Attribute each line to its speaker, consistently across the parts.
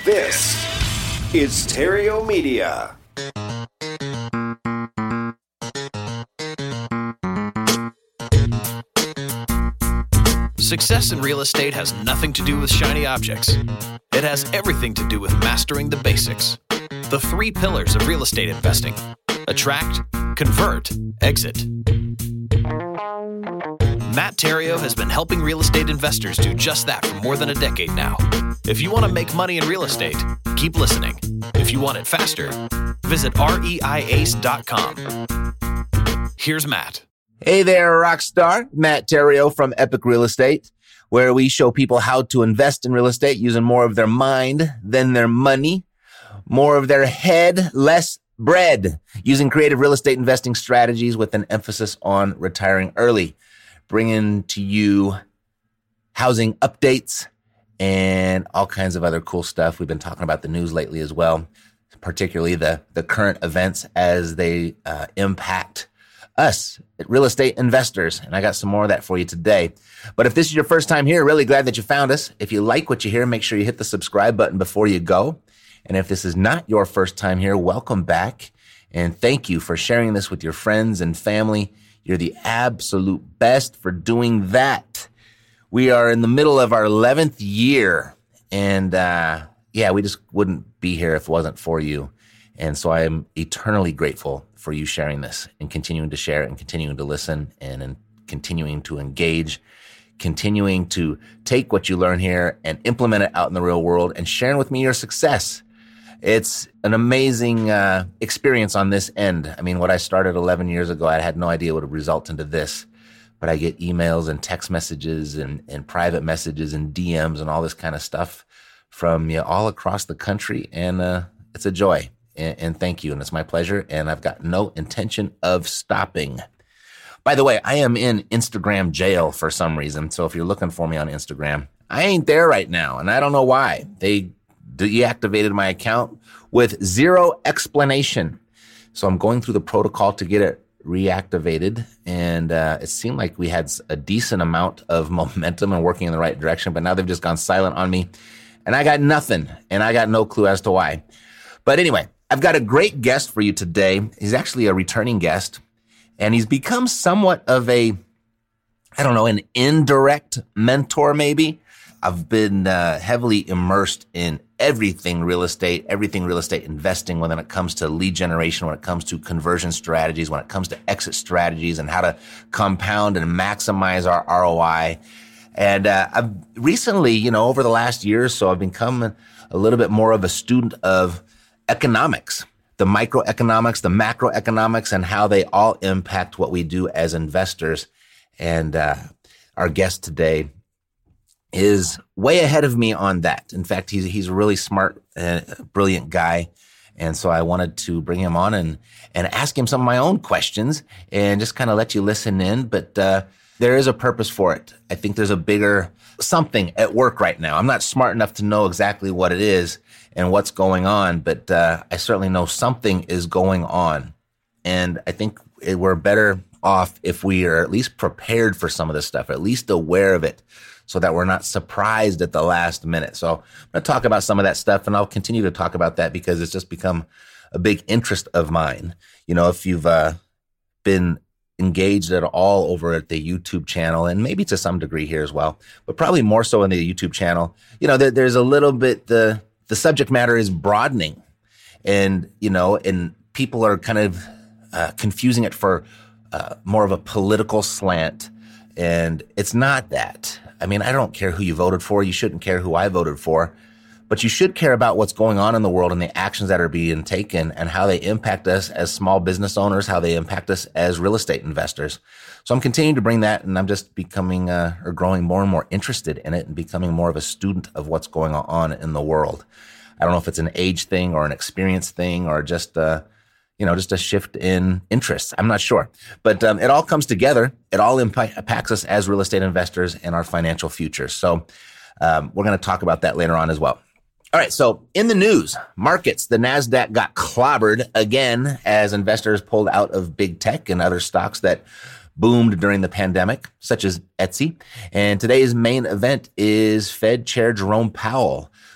Speaker 1: This is Stereo Media.
Speaker 2: Success in real estate has nothing to do with shiny objects. It has everything to do with mastering the basics. The 3 pillars of real estate investing: attract, convert, exit. Matt Theriault has been helping real estate investors do just that for more than a decade now. If you want to make money in real estate, keep listening. If you want it faster, visit reiace.com. Here's Matt.
Speaker 3: Hey there, Rockstar. Matt Theriault from Epic Real Estate, where we show people how to invest in real estate using more of their mind than their money, more of their head, less bread, using creative real estate investing strategies with an emphasis on retiring early, bringing to you housing updates and all kinds of other cool stuff. We've been talking about the news lately as well, particularly the current events as they impact us, real estate investors. And I got some more of that for you today. But if this is your first time here, really glad that you found us. If you like what you hear, make sure you hit the subscribe button before you go. And if this is not your first time here, welcome back. And thank you for sharing this with your friends and family. You're the absolute best for doing that. We are in the middle of our 11th year. And we just wouldn't be here if it wasn't for you. And so I am eternally grateful for you sharing this and continuing to share and continuing to listen and continuing to engage, continuing to take what you learn here and implement it out in the real world and sharing with me your success. It's an amazing experience on this end. I mean, what I started 11 years ago, I had no idea what would result into this. But I get emails and text messages and private messages and DMs and all this kind of stuff from all across the country. And it's a joy. And thank you. And it's my pleasure. And I've got no intention of stopping. By the way, I am in Instagram jail for some reason. So if you're looking for me on Instagram, I ain't there right now. And I don't know why. They deactivated my account with zero explanation. So I'm going through the protocol to get it reactivated. And it seemed like we had a decent amount of momentum and working in the right direction. But now they've just gone silent on me. And I got nothing. And I got no clue as to why. But anyway, I've got a great guest for you today. He's actually a returning guest, and he's become somewhat of an indirect mentor maybe. I've been heavily immersed in everything real estate investing when it comes to lead generation, when it comes to conversion strategies, when it comes to exit strategies and how to compound and maximize our ROI. And I've recently, over the last year or so, I've become a little bit more of a student of economics, the microeconomics, the macroeconomics, and how they all impact what we do as investors. And our guest today is way ahead of me on that. In fact, he's a really smart, brilliant guy. And so I wanted to bring him on and ask him some of my own questions and just kind of let you listen in. But there is a purpose for it. I think there's a bigger something at work right now. I'm not smart enough to know exactly what it is and what's going on, but I certainly know something is going on. And I think we're better off if we are at least prepared for some of this stuff, at least aware of it, so that we're not surprised at the last minute. So I'm going to talk about some of that stuff, and I'll continue to talk about that because it's just become a big interest of mine. If you've been engaged at all over at the YouTube channel, and maybe to some degree here as well, but probably more so in the YouTube channel, there's a little bit, the subject matter is broadening, and people are kind of confusing it for more of a political slant, and it's not that. I mean, I don't care who you voted for. You shouldn't care who I voted for, but you should care about what's going on in the world and the actions that are being taken and how they impact us as small business owners, how they impact us as real estate investors. So I'm continuing to bring that, and I'm just becoming or growing more and more interested in it and becoming more of a student of what's going on in the world. I don't know if it's an age thing or an experience thing or just a shift in interests. I'm not sure. But it all comes together. It all impacts us as real estate investors and our financial future. So we're going to talk about that later on as well. All right. So in the news, markets, the NASDAQ got clobbered again as investors pulled out of big tech and other stocks that boomed during the pandemic, such as Etsy. And today's main event is Fed Chair Jerome Powell,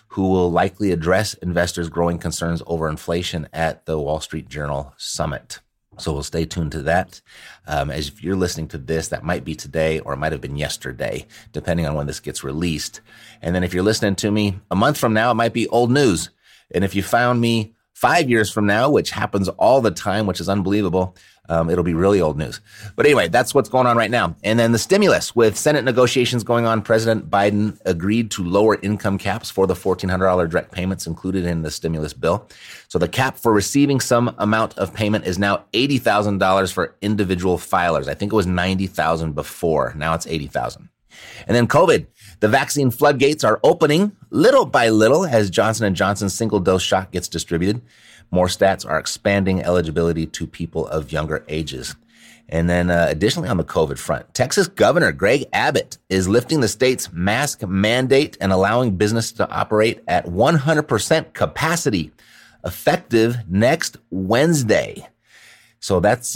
Speaker 3: who will likely address investors' growing concerns over inflation at the Wall Street Journal Summit. So we'll stay tuned to that. As if you're listening to this, that might be today or it might have been yesterday, depending on when this gets released. And then if you're listening to me a month from now, it might be old news. And if you found me 5 years from now, which happens all the time, which is unbelievable, it'll be really old news. But anyway, that's what's going on right now. And then the stimulus. With Senate negotiations going on, President Biden agreed to lower income caps for the $1,400 direct payments included in the stimulus bill. So the cap for receiving some amount of payment is now $80,000 for individual filers. I think it was $90,000 before. Now it's $80,000. And then COVID. The vaccine floodgates are opening little by little as Johnson & Johnson's single-dose shot gets distributed. More stats are expanding eligibility to people of younger ages. And then additionally on the COVID front, Texas Governor Greg Abbott is lifting the state's mask mandate and allowing business to operate at 100% capacity effective next Wednesday. So that's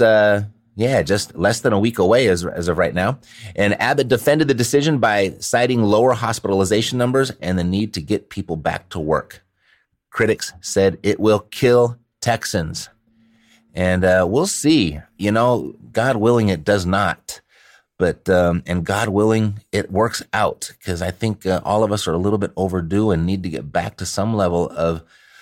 Speaker 3: just less than a week away as of right now. And Abbott defended the decision by citing lower hospitalization numbers and the need to get people back to work. Critics said it will kill Texans. And we'll see. You know, God willing, it does not. But, and God willing, it works out. Because I think all of us are a little bit overdue and need to get back to some level of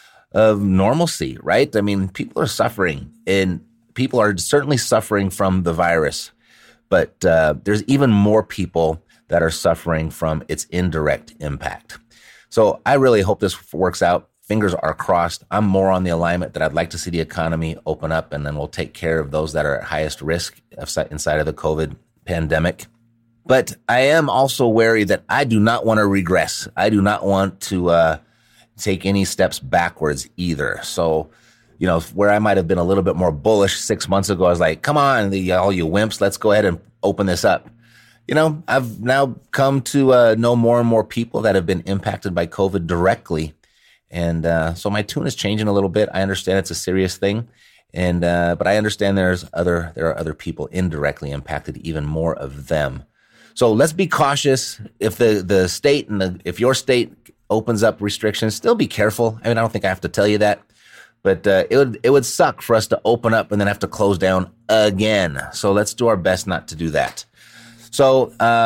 Speaker 3: normalcy, right? I mean, people are suffering. And people are certainly suffering from the virus. But there's even more people that are suffering from its indirect impact. So I really hope this works out. Fingers are crossed. I'm more on the alignment that I'd like to see the economy open up, and then we'll take care of those that are at highest risk inside of the COVID pandemic. But I am also wary that I do not want to regress. I do not want to take any steps backwards either. So, you know, where I might have been a little bit more bullish 6 months ago, I was like, come on, all you wimps, let's go ahead and open this up. You know, I've now come to know more and more people that have been impacted by COVID directly. And so my tune is changing a little bit. I understand it's a serious thing, and but I understand there are other people indirectly impacted, even more of them. So let's be cautious. If the state if your state opens up restrictions, still be careful. I mean, I don't think I have to tell you that, but it would suck for us to open up and then have to close down again. So let's do our best not to do that. So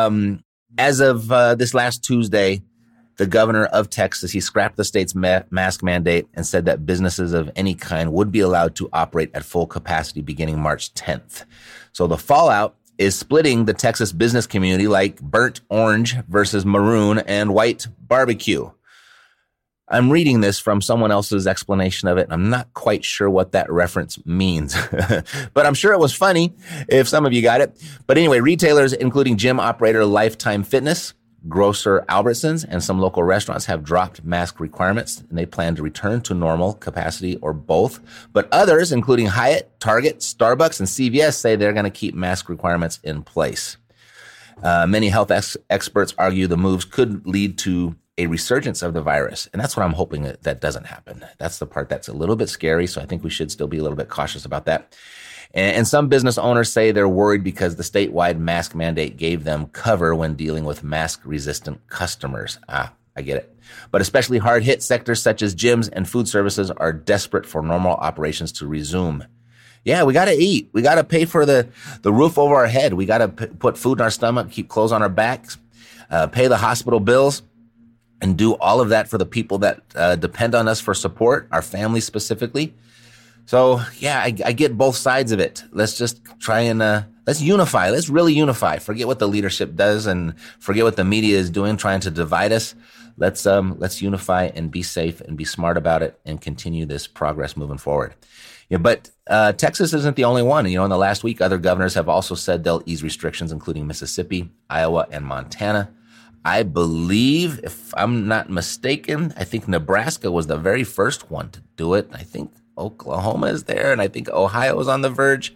Speaker 3: as of this last Tuesday, the governor of Texas, he scrapped the state's mask mandate and said that businesses of any kind would be allowed to operate at full capacity beginning March 10th. So the fallout is splitting the Texas business community like burnt orange versus maroon and white barbecue. I'm reading this from someone else's explanation of it, and I'm not quite sure what that reference means. But I'm sure it was funny if some of you got it. But anyway, retailers, including gym operator Lifetime Fitness, grocer Albertsons, and some local restaurants have dropped mask requirements, and they plan to return to normal capacity or both. But others, including Hyatt, Target, Starbucks, and CVS, say they're going to keep mask requirements in place. Many health experts argue the moves could lead to a resurgence of the virus, and that's what I'm hoping that doesn't happen. That's the part that's a little bit scary, so I think we should still be a little bit cautious about that. And some business owners say they're worried because the statewide mask mandate gave them cover when dealing with mask-resistant customers. I get it. But especially hard-hit sectors such as gyms and food services are desperate for normal operations to resume. Yeah, we got to eat. We got to pay for the roof over our head. We got to put food in our stomach, keep clothes on our backs, pay the hospital bills, and do all of that for the people that depend on us for support, our families specifically. So, yeah, I get both sides of it. Let's just try and let's unify. Let's really unify. Forget what the leadership does and forget what the media is doing, trying to divide us. Let's unify and be safe and be smart about it and continue this progress moving forward. Yeah, but Texas isn't the only one. You know, in the last week, other governors have also said they'll ease restrictions, including Mississippi, Iowa, and Montana. I believe, if I'm not mistaken, I think Nebraska was the very first one to do it. I think Oklahoma is there, and I think Ohio is on the verge.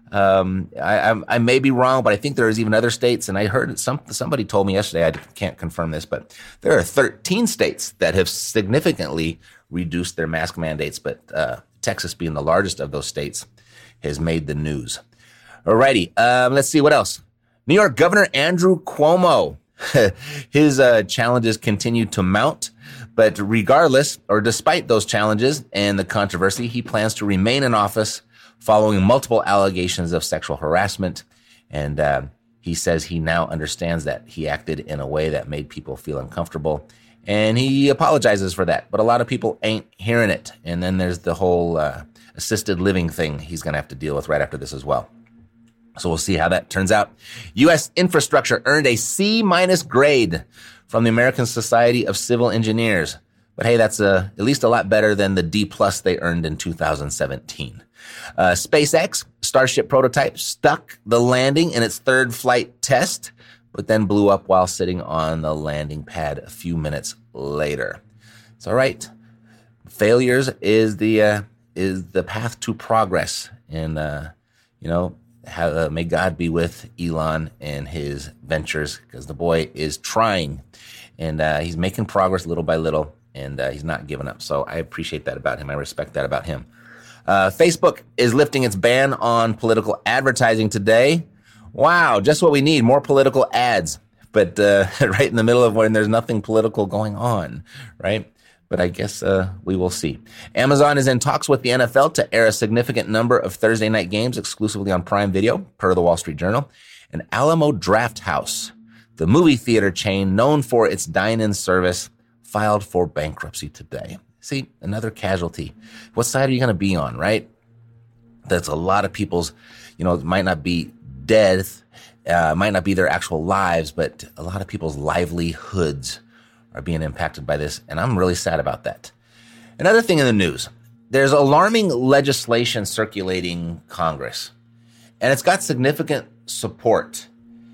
Speaker 3: I may be wrong, but I think there's even other states. And I heard somebody told me yesterday, I can't confirm this, but there are 13 states that have significantly reduced their mask mandates. But Texas, being the largest of those states, has made the news. Alrighty, let's see what else. New York Governor Andrew Cuomo. His challenges continue to mount, But regardless, or despite those challenges and the controversy, he plans to remain in office following multiple allegations of sexual harassment. And he says he now understands that he acted in a way that made people feel uncomfortable. And he apologizes for that. But a lot of people ain't hearing it. And then there's the whole assisted living thing he's going to have to deal with right after this as well. So we'll see how that turns out. U.S. infrastructure earned a C- grade from the American Society of Civil Engineers. But hey, that's at least a lot better than the D+ they earned in 2017. SpaceX Starship prototype stuck the landing in its third flight test, but then blew up while sitting on the landing pad a few minutes later. It's all right. Failures is the path to progress. And, may God be with Elon and his ventures, because the boy is trying and he's making progress little by little, and he's not giving up. So I appreciate that about him. I respect that about him. Facebook is lifting its ban on political advertising today. Wow, just what we need, more political ads. But right in the middle of when there's nothing political going on, right? But I guess we will see. Amazon is in talks with the NFL to air a significant number of Thursday night games exclusively on Prime Video, per the Wall Street Journal. And Alamo Drafthouse, the movie theater chain known for its dine-in service, filed for bankruptcy today. See, another casualty. What side are you going to be on, right? That's a lot of people's, it might not be death, might not be their actual lives, but a lot of people's livelihoods are being impacted by this, and I'm really sad about that. Another thing in the news, there's alarming legislation circulating Congress, and it's got significant support,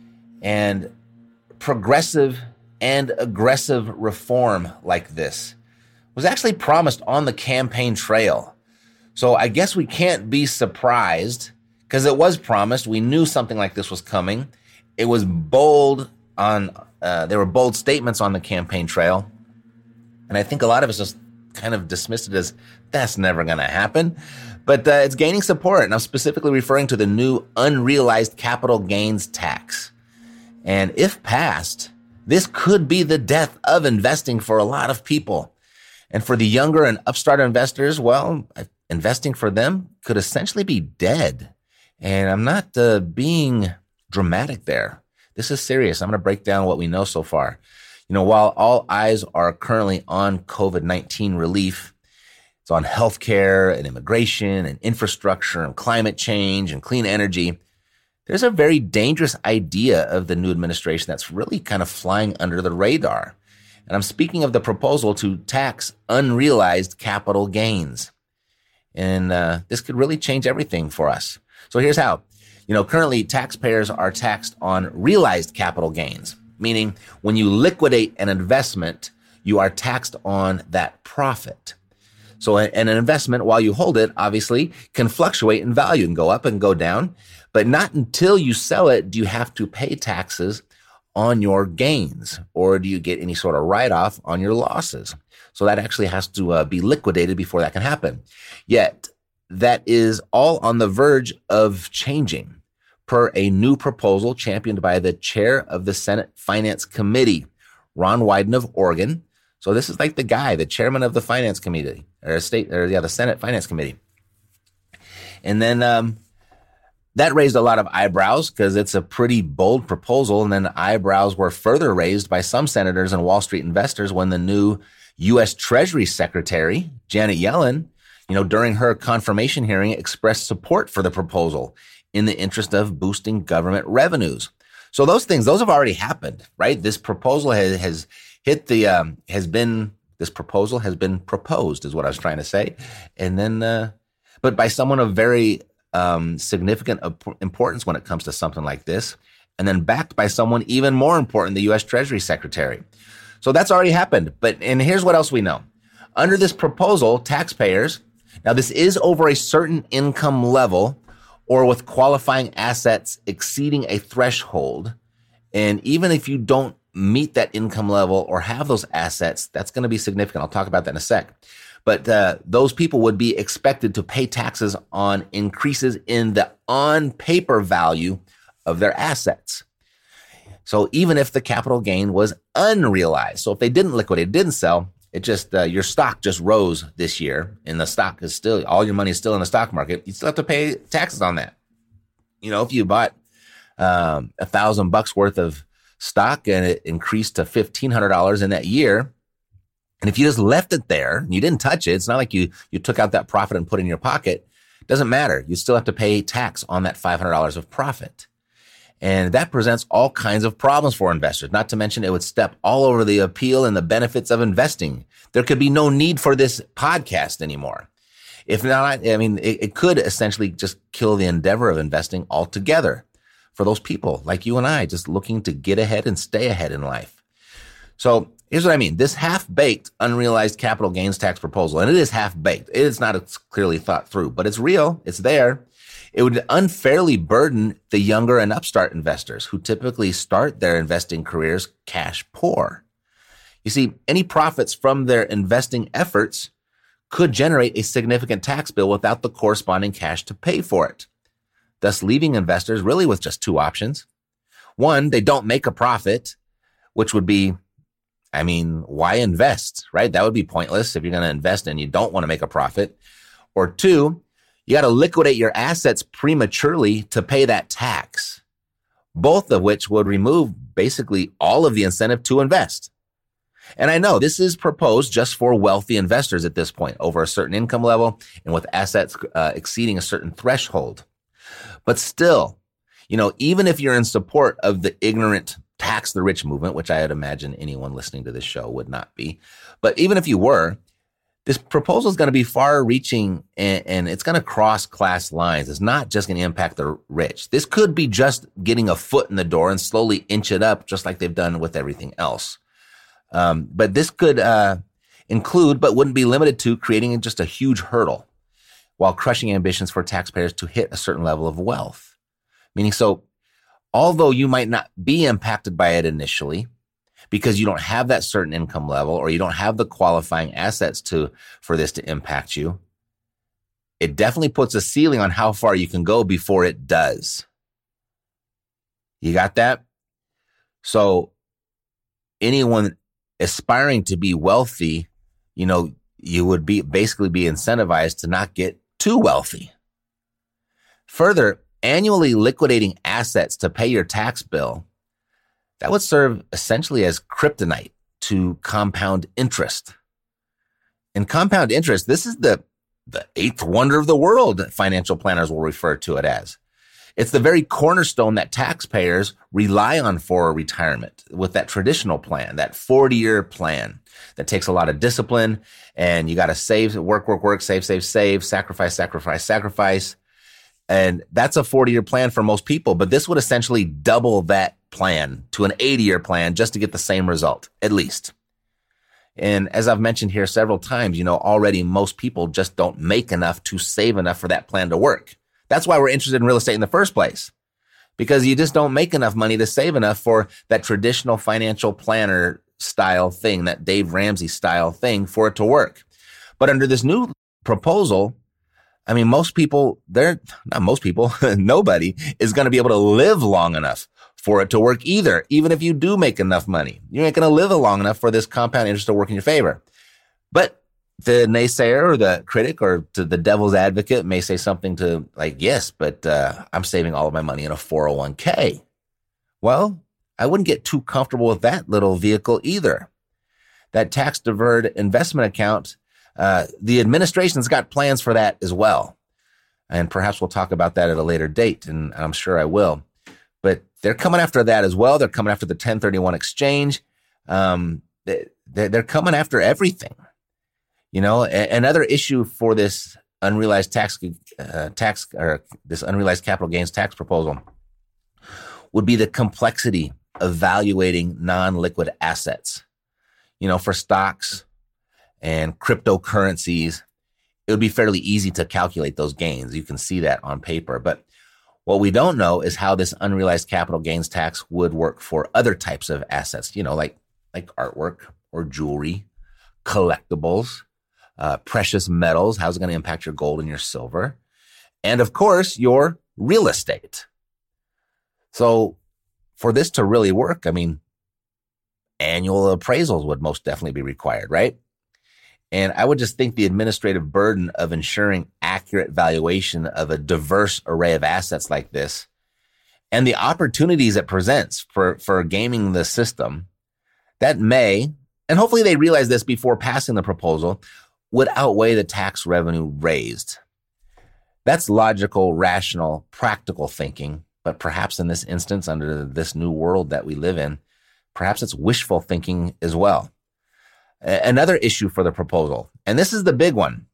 Speaker 3: and progressive and aggressive reform like this was actually promised on the campaign trail. So I guess we can't be surprised, because it was promised. We knew something like this was coming. It was bold there were bold statements on the campaign trail. And I think a lot of us just kind of dismissed it as, that's never going to happen. But it's gaining support. And I'm specifically referring to the new unrealized capital gains tax. And if passed, this could be the death of investing for a lot of people. And for the younger and upstart investors, well, investing for them could essentially be dead. And I'm not being dramatic there. This is serious. I'm going to break down what we know so far. While all eyes are currently on COVID-19 relief, it's on healthcare and immigration and infrastructure and climate change and clean energy, there's a very dangerous idea of the new administration that's really kind of flying under the radar. And I'm speaking of the proposal to tax unrealized capital gains. And this could really change everything for us. So here's how. Currently taxpayers are taxed on realized capital gains, meaning when you liquidate an investment, you are taxed on that profit. So an investment, while you hold it, obviously can fluctuate in value and go up and go down, but not until you sell it do you have to pay taxes on your gains, or do you get any sort of write-off on your losses? So that actually has to be liquidated before that can happen. Yet that is all on the verge of changing, per a new proposal championed by the chair of the Senate Finance Committee, Ron Wyden of Oregon. So this is like the guy, the chairman of the Finance Committee, the Senate Finance Committee. And then that raised a lot of eyebrows because it's a pretty bold proposal. And then eyebrows were further raised by some senators and Wall Street investors when the new U.S. Treasury Secretary, Janet Yellen, during her confirmation hearing, expressed support for the proposal in the interest of boosting government revenues. So those have already happened, right? This proposal has been proposed is what I was trying to say. And then, but by someone of very significant importance when it comes to something like this, and then backed by someone even more important, the U.S. Treasury Secretary. So that's already happened. And here's what else we know. Under this proposal, taxpayers, now this is over a certain income level or with qualifying assets exceeding a threshold. And even if you don't meet that income level or have those assets, that's going to be significant. I'll talk about that in a sec. But those people would be expected to pay taxes on increases in the on-paper value of their assets. So even if the capital gain was unrealized, so if they didn't liquidate, didn't sell, It just, your stock just rose this year, and the stock is still, all your money is still in the stock market. You still have to pay taxes on that. You know, if you bought $1,000 worth of stock and it increased to $1,500 in that year, and if you just left it there and you didn't touch it, it's not like you took out that profit and put it in your pocket. It doesn't matter. You still have to pay tax on that $500 of profit. And that presents all kinds of problems for investors, not to mention it would step all over the appeal and the benefits of investing. There could be no need for this podcast anymore. If not, I mean, it could essentially just kill the endeavor of investing altogether for those people like you and I, just looking to get ahead and stay ahead in life. So here's what I mean. This half-baked unrealized capital gains tax proposal, and it is half-baked. It is not clearly thought through, but it's real. It's there. It would unfairly burden the younger and upstart investors who typically start their investing careers cash poor. You see, any profits from their investing efforts could generate a significant tax bill without the corresponding cash to pay for it, thus leaving investors really with just two options. One, they don't make a profit, which would be, I mean, why invest, right? That would be pointless if you're going to invest and you don't want to make a profit. Or two, you got to liquidate your assets prematurely to pay that tax, both of which would remove basically all of the incentive to invest. And I know this is proposed just for wealthy investors at this point, over a certain income level and with assets exceeding a certain threshold. But still, you know, even if you're in support of the ignorant tax the rich movement, which I would imagine anyone listening to this show would not be, but even if you were, this proposal is going to be far reaching and it's going to cross class lines. It's not just going to impact the rich. This could be just getting a foot in the door and slowly inch it up, just like they've done with everything else. But this could include, but wouldn't be limited to, creating just a huge hurdle while crushing ambitions for taxpayers to hit a certain level of wealth. Meaning, so although you might not be impacted by it initially because you don't have that certain income level or you don't have the qualifying assets for this to impact you, it definitely puts a ceiling on how far you can go before it does. You got that? So anyone aspiring to be wealthy, you know, you would basically be incentivized to not get too wealthy. Further, annually liquidating assets to pay your tax bill, that would serve essentially as kryptonite to compound interest. And compound interest, this is the eighth wonder of the world, financial planners will refer to it as. It's the very cornerstone that taxpayers rely on for retirement with that traditional plan, that 40-year plan that takes a lot of discipline, and you got to save, work, save, sacrifice. And that's a 40-year plan for most people, but this would essentially double that plan to an 80-year plan just to get the same result, at least. And as I've mentioned here several times, you know, already most people just don't make enough to save enough for that plan to work. That's why we're interested in real estate in the first place, because you just don't make enough money to save enough for that traditional financial planner style thing, that Dave Ramsey style thing, for it to work. But under this new proposal, I mean, nobody is going to be able to live long enough for it to work either. Even if you do make enough money, you ain't going to live long enough for this compound interest to work in your favor. But the naysayer or the critic or to the devil's advocate may say something to like, yes, but I'm saving all of my money in a 401k. Well, I wouldn't get too comfortable with that little vehicle either. That tax deferred investment account, the administration's got plans for that as well. And perhaps we'll talk about that at a later date, and I'm sure I will. But they're coming after that as well. They're coming after the 1031 exchange. They're coming after everything. You know, another issue for this unrealized this unrealized capital gains tax proposal would be the complexity of valuating non-liquid assets. You know, for stocks and cryptocurrencies, it would be fairly easy to calculate those gains. You can see that on paper. But what we don't know is how this unrealized capital gains tax would work for other types of assets, you know, like artwork or jewelry, collectibles, precious metals. How's it going to impact your gold and your silver? And of course, your real estate. So for this to really work, I mean, annual appraisals would most definitely be required, right? And I would just think the administrative burden of ensuring accurate valuation of a diverse array of assets like this and the opportunities it presents for gaming the system that may, and hopefully they realize this before passing the proposal, would outweigh the tax revenue raised. That's logical, rational, practical thinking, but perhaps in this instance, under this new world that we live in, perhaps it's wishful thinking as well. Another issue for the proposal, and this is the big one,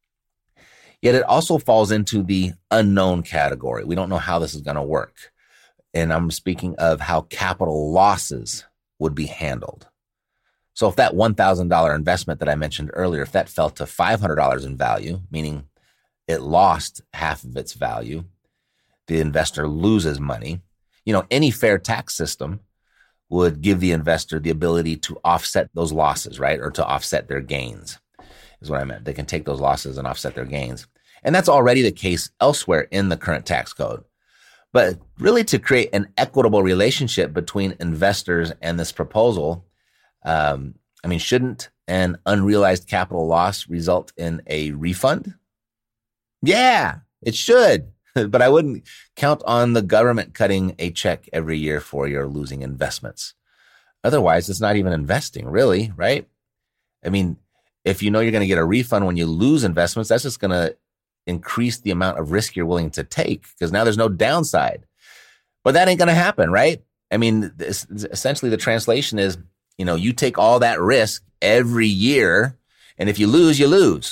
Speaker 3: yet it also falls into the unknown category. We don't know how this is going to work. And I'm speaking of how capital losses would be handled. So if that $1,000 investment that I mentioned earlier, if that fell to $500 in value, meaning it lost half of its value, the investor loses money. Any fair tax system would give the investor the ability to offset those losses, right? Or to offset their gains is what I meant. They can take those losses and offset their gains. And that's already the case elsewhere in the current tax code. But really to create an equitable relationship between investors and this proposal, shouldn't an unrealized capital loss result in a refund? Yeah, it should. But I wouldn't count on the government cutting a check every year for your losing investments. Otherwise, it's not even investing, really, right? If you know you're going to get a refund when you lose investments, that's just going to increase the amount of risk you're willing to take because now there's no downside. But that ain't going to happen, right? Essentially the translation is, you take all that risk every year, and if you lose, you lose.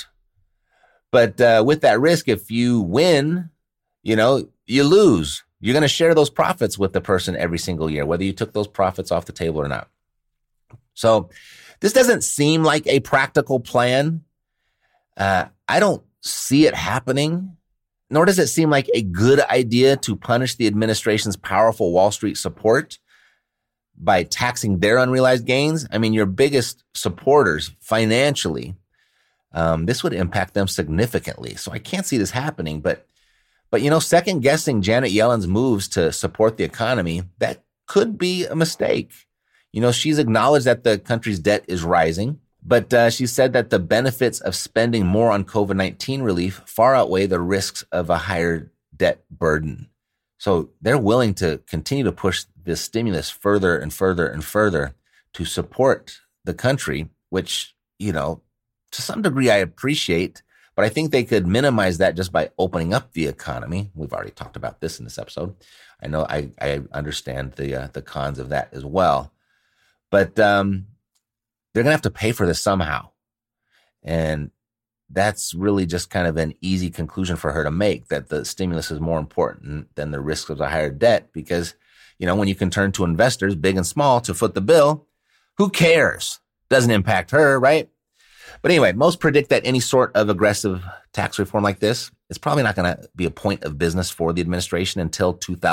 Speaker 3: But with that risk, if you win, you lose. You're going to share those profits with the person every single year, whether you took those profits off the table or not. So this doesn't seem like a practical plan. I don't see it happening, nor does it seem like a good idea to punish the administration's powerful Wall Street support by taxing their unrealized gains. Your biggest supporters financially, this would impact them significantly. So I can't see this happening, but second guessing Janet Yellen's moves to support the economy, that could be a mistake. She's acknowledged that the country's debt is rising, but she said that the benefits of spending more on COVID-19 relief far outweigh the risks of a higher debt burden. So they're willing to continue to push this stimulus further and further and further to support the country, which, to some degree I appreciate. But I think they could minimize that just by opening up the economy. We've already talked about this in this episode. I know I understand the cons of that as well. But they're going to have to pay for this somehow. And that's really just kind of an easy conclusion for her to make, that the stimulus is more important than the risk of a higher debt. Because, when you can turn to investors, big and small, to foot the bill, who cares? Doesn't impact her, right? But anyway, most predict that any sort of aggressive tax reform like this is probably not going to be a point of business for the administration until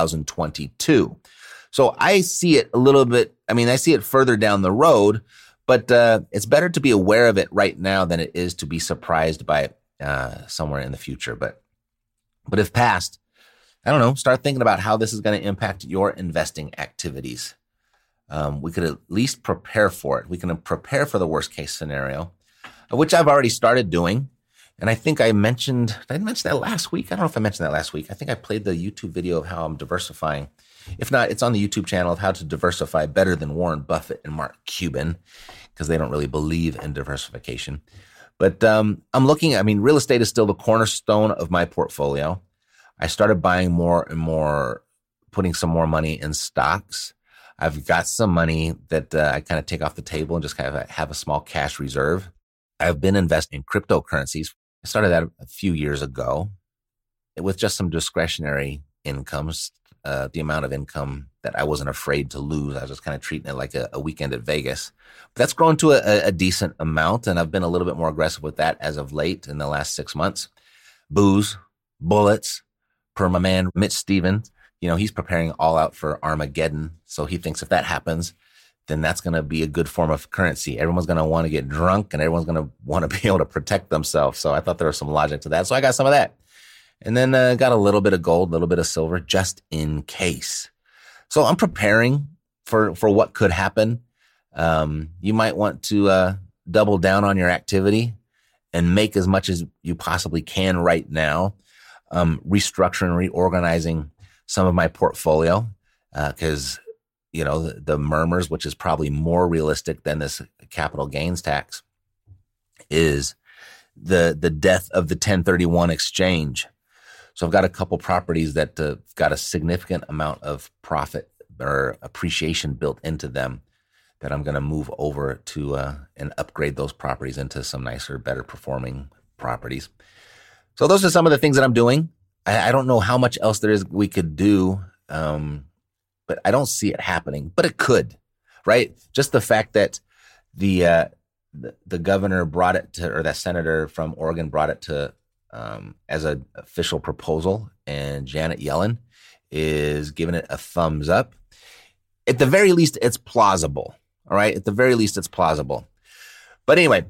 Speaker 3: 2022. So I see it a little bit, I see it further down the road, but it's better to be aware of it right now than it is to be surprised by it somewhere in the future. But if passed, I don't know, start thinking about how this is going to impact your investing activities. We could at least prepare for it. We can prepare for the worst case scenario, which I've already started doing. And I think did I mention that last week? I don't know if I mentioned that last week. I think I played the YouTube video of how I'm diversifying. If not, it's on the YouTube channel of how to diversify better than Warren Buffett and Mark Cuban, because they don't really believe in diversification. But I'm looking, real estate is still the cornerstone of my portfolio. I started buying more and more, putting some more money in stocks. I've got some money that I kind of take off the table and just kind of have a small cash reserve. I've been investing in cryptocurrencies. I started that a few years ago with just some discretionary incomes, the amount of income that I wasn't afraid to lose. I was just kind of treating it like a weekend at Vegas. But that's grown to a decent amount, and I've been a little bit more aggressive with that as of late in the last 6 months. Booze, bullets, per my man Mitch Stevens. He's preparing all out for Armageddon. So he thinks if that happens, then that's going to be a good form of currency. Everyone's going to want to get drunk and everyone's going to want to be able to protect themselves. So I thought there was some logic to that. So I got some of that. And then got a little bit of gold, a little bit of silver, just in case. So I'm preparing for what could happen. You might want to double down on your activity. and make as much as you possibly can right now, restructuring, reorganizing some of my portfolio, because the murmurs, which is probably more realistic than this capital gains tax, is the death of the 1031 exchange. So I've got a couple properties that got a significant amount of profit or appreciation built into them that I'm going to move over to and upgrade those properties into some nicer, better performing properties. So those are some of the things that I'm doing. I don't know how much else there is we could do, but I don't see it happening. But it could, right? Just the fact that the governor brought it to, or that senator from Oregon brought it to as an official proposal, and Janet Yellen is giving it a thumbs up. At the very least, it's plausible. All right. At the very least, it's plausible. But anyway,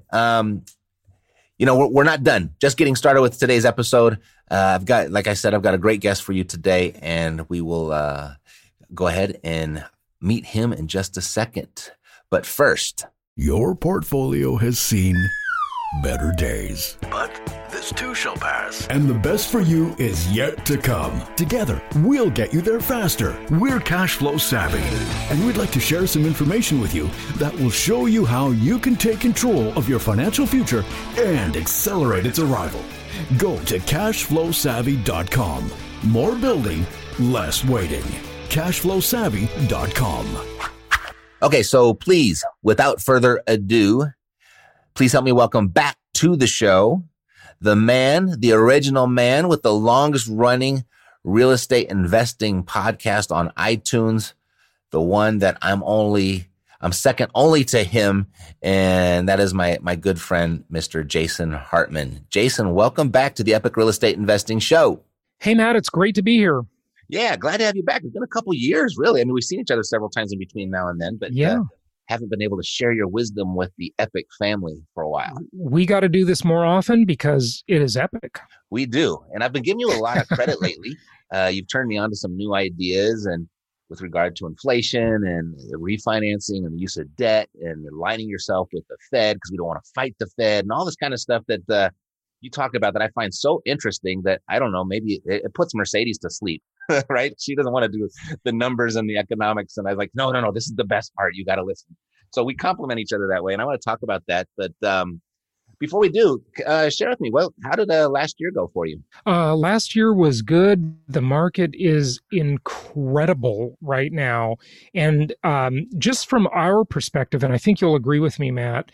Speaker 3: we're not done. Just getting started with today's episode. Like I said, I've got a great guest for you today, and we will go ahead and meet him in just a second. But first,
Speaker 4: your portfolio has seen better days,
Speaker 5: but this too shall pass.
Speaker 4: And the best for you is yet to come. Together, we'll get you there faster. We're Cash Flow Savvy, and we'd like to share some information with you that will show you how you can take control of your financial future and accelerate its arrival. Go to cashflowsavvy.com. More building, less waiting. cashflowsavvy.com.
Speaker 3: Okay, so please, without further ado, please help me welcome back to the show the man, the original man with the longest running real estate investing podcast on iTunes, the one that I'm second only to him, and that is my good friend, Mr. Jason Hartman. Jason, welcome back to the Epic Real Estate Investing Show.
Speaker 6: Hey, Matt, it's great to be here.
Speaker 3: Yeah, glad to have you back. It's been a couple years, really. I mean, we've seen each other several times in between now and then, but haven't been able to share your wisdom with the Epic family for a while.
Speaker 6: We got to do this more often because it is epic.
Speaker 3: We do. And I've been giving you a lot of credit lately. You've turned me on to some new ideas, and with regard to inflation and the refinancing and the use of debt and aligning yourself with the Fed, because we don't want to fight the Fed and all this kind of stuff that you talk about that I find so interesting that, I don't know, maybe it puts Mercedes to sleep. Right? She doesn't want to do the numbers and the economics. And I was like, no, this is the best part. You got to listen. So we complement each other that way. And I want to talk about that. But before we do, share with me, how did last year go for you?
Speaker 6: Last year was good. The market is incredible right now. And just from our perspective, and I think you'll agree with me, Matt,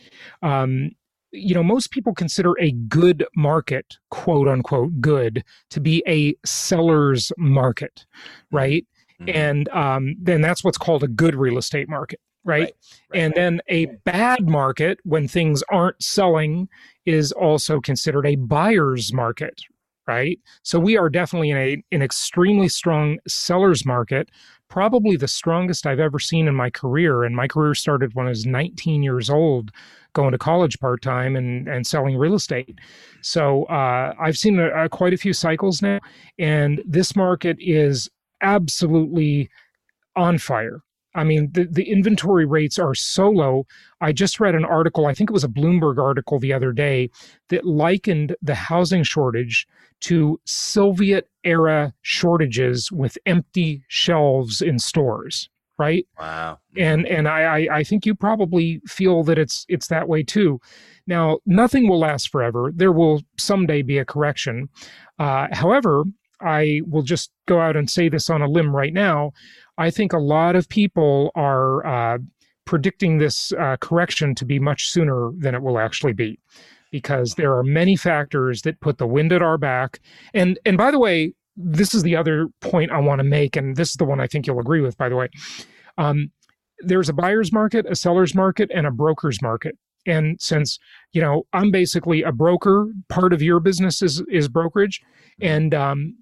Speaker 6: most people consider a good market, quote unquote, good, to be a seller's market, right? Mm-hmm. And then that's what's called a good real estate market, right? And then a bad market, when things aren't selling, is also considered a buyer's market, right? So we are definitely in an extremely strong seller's market, probably the strongest I've ever seen in my career. And my career started when I was 19 years old, going to college part-time and selling real estate. So I've seen quite a few cycles now, and this market is absolutely on fire. I mean, the inventory rates are so low. I just read an article, I think it was a Bloomberg article the other day, that likened the housing shortage to Soviet-era shortages with empty shelves in stores. Right?
Speaker 3: Wow.
Speaker 6: And I think you probably feel that it's that way too. Now, nothing will last forever. There will someday be a correction. However, I will just go out and say this on a limb right now. I think a lot of people are predicting this correction to be much sooner than it will actually be, because there are many factors that put the wind at our back. And by the way, this is the other point I want to make, and this is the one I think you'll agree with, by the way. There's a buyer's market, a seller's market, and a broker's market. And since, I'm basically a broker, part of your business is brokerage. And,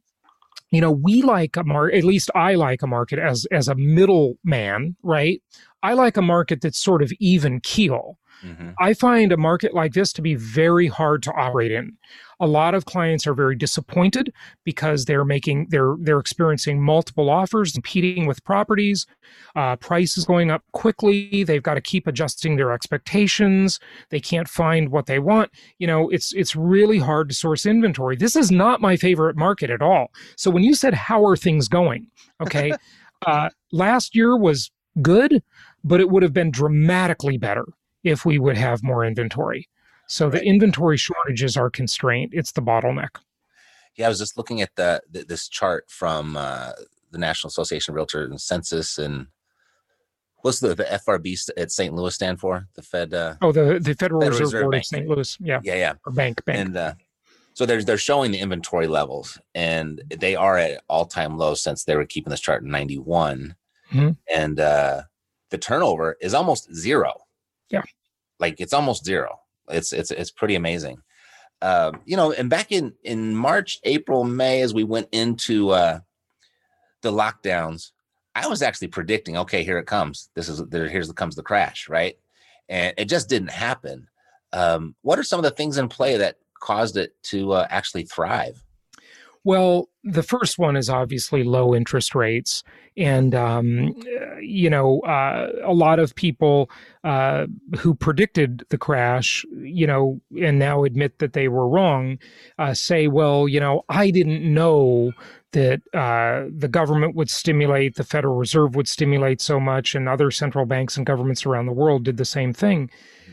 Speaker 6: we like a market, at least I like a market as a middleman, right? I like a market that's sort of even keel.
Speaker 3: Mm-hmm.
Speaker 6: I find a market like this to be very hard to operate in. A lot of clients are very disappointed because they're experiencing multiple offers, competing with properties. Prices going up quickly. They've got to keep adjusting their expectations. They can't find what they want. It's really hard to source inventory. This is not my favorite market at all. So when you said, how are things going? Okay. Last year was good, but it would have been dramatically better if we would have more inventory. So the inventory shortages are constraint. It's the bottleneck.
Speaker 3: Yeah, I was just looking at this chart from the National Association of Realtors and Census, and what's the FRB at St. Louis stand for? The Fed.
Speaker 6: The Federal Reserve Board
Speaker 3: Bank.
Speaker 6: of St. Louis. Yeah.
Speaker 3: Yeah.
Speaker 6: Or bank.
Speaker 3: And so they're showing the inventory levels, and they are at all-time lows since they were keeping this chart in 91.
Speaker 6: Mm-hmm.
Speaker 3: And the turnover is almost zero.
Speaker 6: Yeah.
Speaker 3: Like it's almost zero. It's pretty amazing. And back in March, April, May, as we went into the lockdowns, I was actually predicting, okay, here it comes. Here comes the crash, right? And it just didn't happen. What are some of the things in play that caused it to actually thrive?
Speaker 6: Well, the first one is obviously low interest rates. And, a lot of people who predicted the crash, and now admit that they were wrong, say, well, I didn't know that the government would stimulate, the Federal Reserve would stimulate so much, and other central banks and governments around the world did the same thing.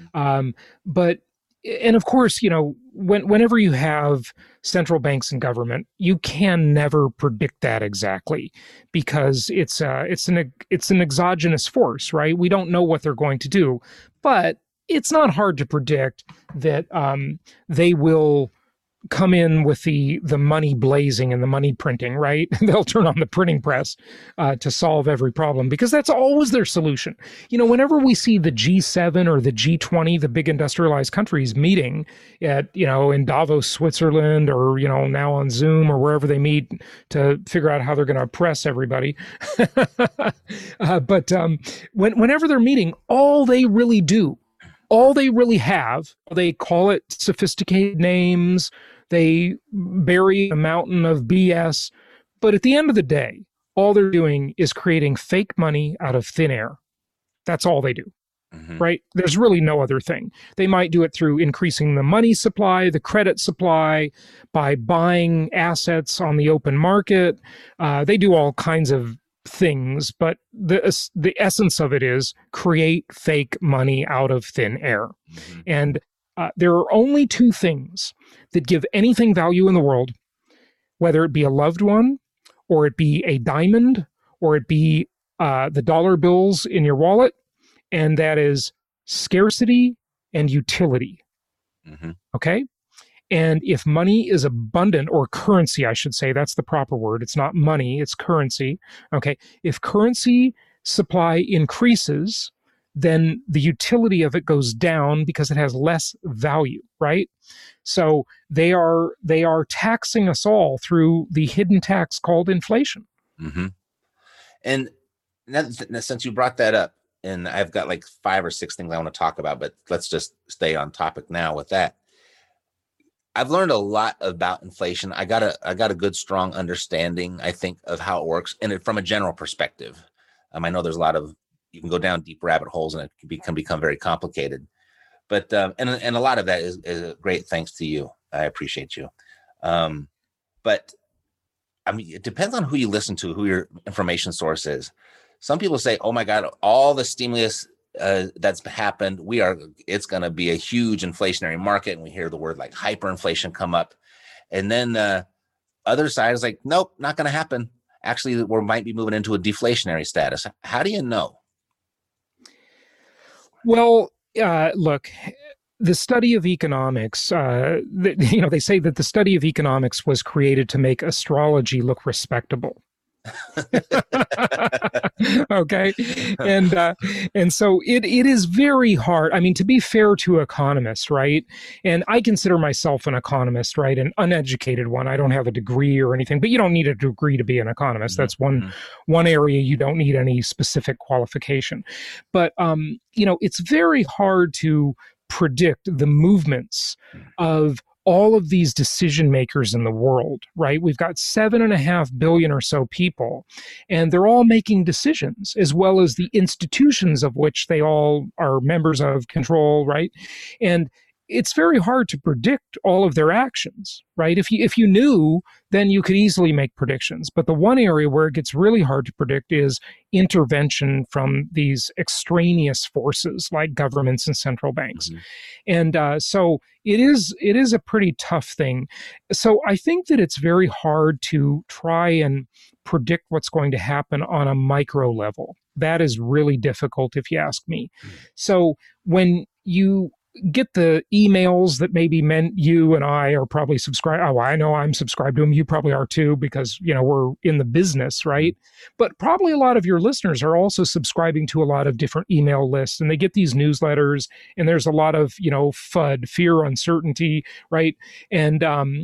Speaker 6: And of course, whenever you have central banks and government, you can never predict that exactly because it's an exogenous force, right? We don't know what they're going to do, but it's not hard to predict that they will come in with the money blazing and the money printing, right? They'll turn on the printing press to solve every problem because that's always their solution. Whenever we see the G7 or the G20, the big industrialized countries meeting at, in Davos, Switzerland, or, now on Zoom or wherever they meet to figure out how they're going to oppress everybody. But whenever they're meeting, all they really have, they call it sophisticated names, they bury a mountain of BS, but at the end of the day, all they're doing is creating fake money out of thin air. That's all they do, right? There's really no other thing. They might do it through increasing the money supply, the credit supply, by buying assets on the open market. They do all kinds of things, but the essence of it is create fake money out of thin air. And there are only two things that give anything value in the world, whether it be a loved one, or it be a diamond, or it be the dollar bills in your wallet, and that is scarcity and utility. Okay? And if money is abundant, or currency, I should say, that's the proper word. It's not money, it's currency. Okay. If currency supply increases, then the utility of it goes down because it has less value, right? So they are taxing us all through the hidden tax called inflation.
Speaker 3: And since you brought that up, and I've got like 5 or 6 things I want to talk about, but let's just stay on topic now with that. I've learned a lot about inflation. I got a good, strong understanding, I think, of how it works, and from a general perspective. I know there's you can go down deep rabbit holes, and it can become very complicated. But and a lot of that is great. Thanks to you, I appreciate you. But I mean, it depends on who you listen to, who your information source is. Some people say, "Oh my God, all the stimulus that's happened, it's going to be a huge inflationary market," and we hear the word like hyperinflation come up, and then other side is like, "Nope, not going to happen. Actually, we might be moving into a deflationary status." How do you know?
Speaker 6: Well, look, the study of economics, they say that the study of economics was created to make astrology look respectable. Okay. And so it is very hard. I mean, to be fair to economists, right? And I consider myself an economist, right? An uneducated one. I don't have a degree or anything, but you don't need a degree to be an economist. That's one area you don't need any specific qualification. But it's very hard to predict the movements of all of these decision makers in the world, right? We've got 7.5 billion or so people, and they're all making decisions, as well as the institutions of which they all are members of, control, right? And it's very hard to predict all of their actions, right? If you knew, then you could easily make predictions. But the one area where it gets really hard to predict is intervention from these extraneous forces like governments and central banks. And so it is a pretty tough thing. So I think that it's very hard to try and predict what's going to happen on a micro level. That is really difficult, if you ask me. So when you get the emails that maybe meant you and I are probably subscribed. Oh, I know I'm subscribed to them. You probably are too, because, we're in the business, right? But probably a lot of your listeners are also subscribing to a lot of different email lists, and they get these newsletters, and there's a lot of, FUD, fear, uncertainty, right? And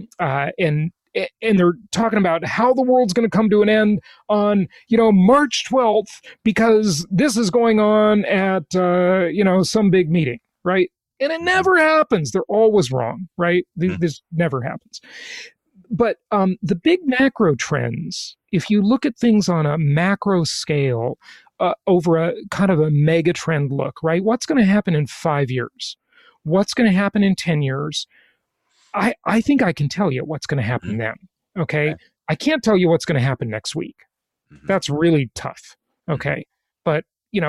Speaker 6: they're talking about how the world's going to come to an end on, March 12th, because this is going on at, some big meeting, right? And it never happens. They're always wrong, right? This never happens. But the big macro trends, if you look at things on a macro scale, over a kind of a mega trend look, right? What's going to happen in 5 years? What's going to happen in 10 years? I think I can tell you what's going to happen then, okay? I can't tell you what's going to happen next week. That's really tough, okay? But,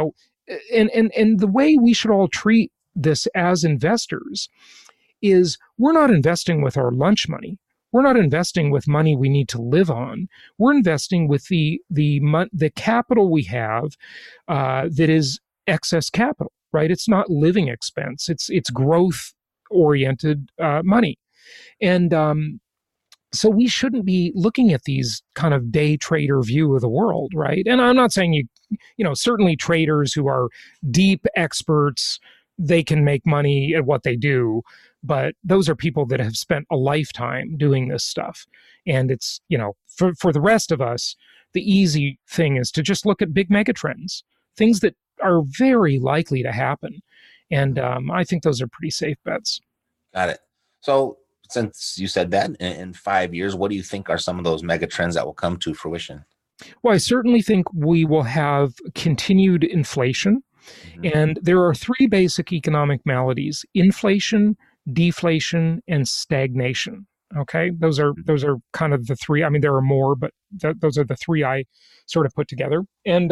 Speaker 6: and the way we should all treat this as investors is we're not investing with our lunch money. We're not investing with money we need to live on. We're investing with the capital we have that is excess capital, right? It's not living expense. It's growth oriented money. And so we shouldn't be looking at these kind of day trader view of the world, right? And I'm not saying certainly traders who are deep experts, they can make money at what they do, but those are people that have spent a lifetime doing this stuff. And it's, for the rest of us, the easy thing is to just look at big megatrends, things that are very likely to happen. And I think those are pretty safe bets.
Speaker 3: Got it. So since you said that, in 5 years, what do you think are some of those mega trends that will come to fruition?
Speaker 6: Well, I certainly think we will have continued inflation. And there are three basic economic maladies: inflation, deflation, and stagnation. Okay, those are kind of the three. I mean, there are more, but those are the three I sort of put together. And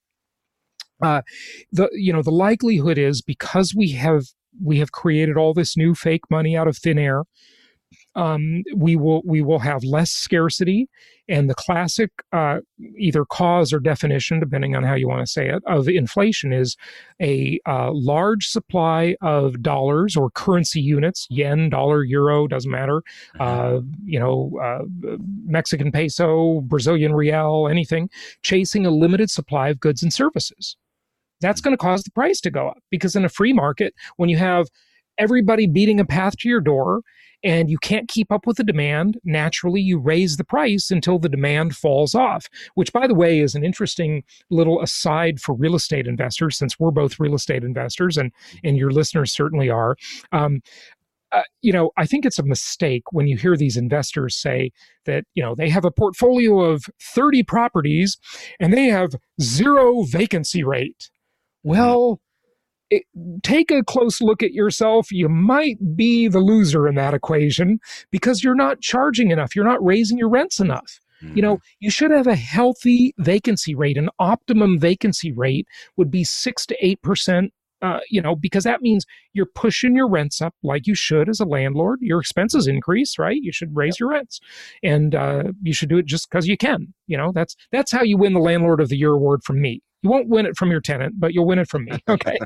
Speaker 6: the likelihood is, because we have created all this new fake money out of thin air, we will have less scarcity, and the classic either cause or definition, depending on how you want to say it, of inflation is a large supply of dollars or currency units, yen, dollar, euro, doesn't matter, Mexican peso, Brazilian real, anything, chasing a limited supply of goods and services. That's going to cause the price to go up, because in a free market, when you have everybody beating a path to your door and you can't keep up with the demand, naturally you raise the price until the demand falls off, which, by the way, is an interesting little aside for real estate investors, since we're both real estate investors and your listeners certainly are. I think it's a mistake when you hear these investors say that, they have a portfolio of 30 properties and they have 0 vacancy rate. Well, take a close look at yourself. You might be the loser in that equation, because you're not charging enough. You're not raising your rents enough. You should have a healthy vacancy rate. An optimum vacancy rate would be 6 to 8%. Because that means you're pushing your rents up like you should as a landlord. Your expenses increase, right? You should raise your rents, and you should do it just because you can. That's how you win the Landlord of the Year award from me. You won't win it from your tenant, but you'll win it from me. Okay.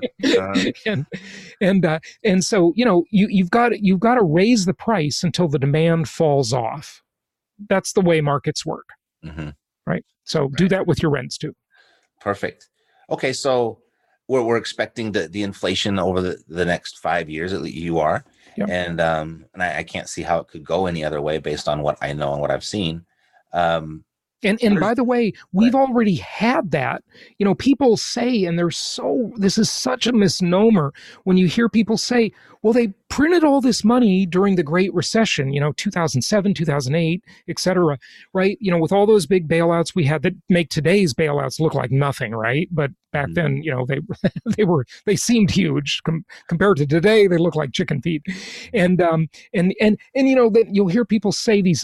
Speaker 6: And so, you've got to raise the price until the demand falls off. That's the way markets work. Right. So do that with your rents too.
Speaker 3: Perfect. Okay, so we're expecting the inflation over the next 5 years. At least you are,
Speaker 6: Yep.
Speaker 3: and I can't see how it could go any other way based on what I know and what I've seen.
Speaker 6: And by the way, we've already had that. You know, people say, and this is such a misnomer when you hear people say, well, they printed all this money during the Great Recession, 2007, 2008, et cetera, right? With all those big bailouts we had that make today's bailouts look like nothing, right? But back then, they seemed huge compared to today. They look like chicken feet. And that you'll hear people say these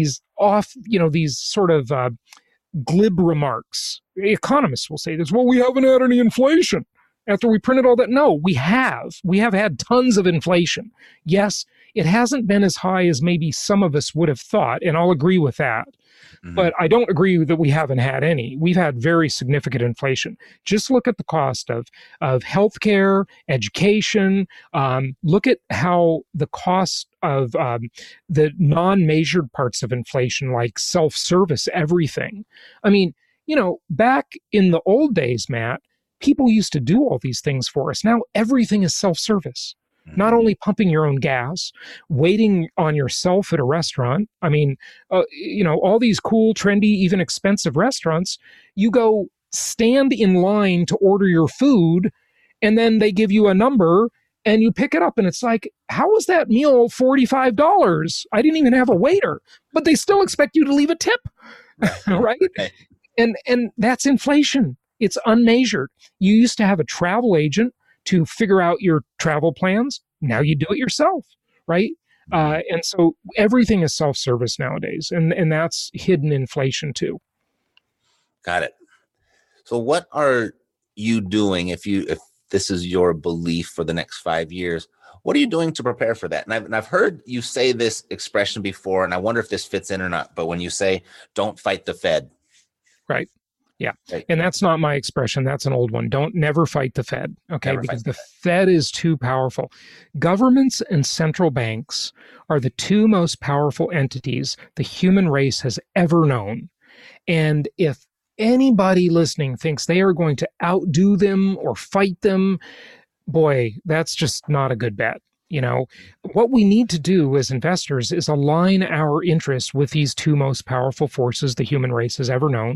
Speaker 6: sort of glib remarks. Economists will say this, well, we haven't had any inflation after we printed all that. No, we have. We have had tons of inflation. Yes, it hasn't been as high as maybe some of us would have thought, and I'll agree with that. Mm-hmm. But I don't agree that we haven't had any. We've had very significant inflation. Just look at the cost of healthcare, education. Look at how the cost of the non-measured parts of inflation, like self-service, everything. I mean, back in the old days, Matt, people used to do all these things for us. Now everything is self-service. Not only pumping your own gas, waiting on yourself at a restaurant. I mean, all these cool, trendy, even expensive restaurants, you go stand in line to order your food, and then they give you a number and you pick it up. And it's like, how was that meal $45? I didn't even have a waiter, but they still expect you to leave a tip, right? And that's inflation. It's unmeasured. You used to have a travel agent to figure out your travel plans. Now you do it yourself, right? And so everything is self-service nowadays, and that's hidden inflation too. Got
Speaker 3: it. So what are you doing if this is your belief for the next 5 years? What are you doing to prepare for that? And I've heard you say this expression before, and I wonder if this fits in or not. But when you say, "Don't fight the Fed,"
Speaker 6: right? Yeah. And that's not my expression. That's an old one. Never fight the Fed. Okay. Because the Fed is too powerful. Governments and central banks are the two most powerful entities the human race has ever known. And if anybody listening thinks they are going to outdo them or fight them, boy, that's just not a good bet. What we need to do as investors is align our interests with these two most powerful forces the human race has ever known,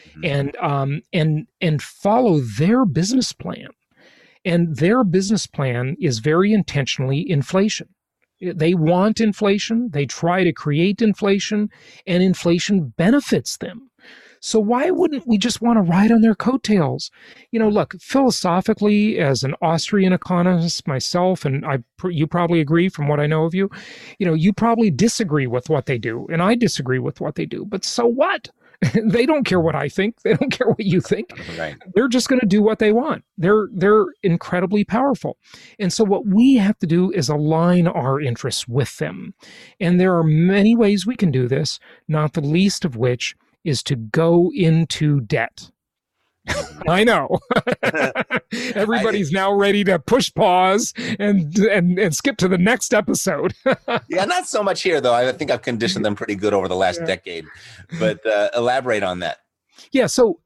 Speaker 6: and follow their business plan. And their business plan is very intentionally inflation. They want inflation. They try to create inflation, and inflation benefits them. So why wouldn't we just want to ride on their coattails? Look, philosophically, as an Austrian economist myself, and you probably agree from what I know of you, you probably disagree with what they do, and I disagree with what they do. But so what? They don't care what I think. They don't care what you think. Right. They're just going to do what they want. They're incredibly powerful. And so what we have to do is align our interests with them. And there are many ways we can do this, not the least of which is to go into debt. I know. Everybody's now ready to push pause and skip to the next episode.
Speaker 3: Yeah, not so much here, though. I think I've conditioned them pretty good over the last decade. But elaborate on that.
Speaker 6: Yeah, so,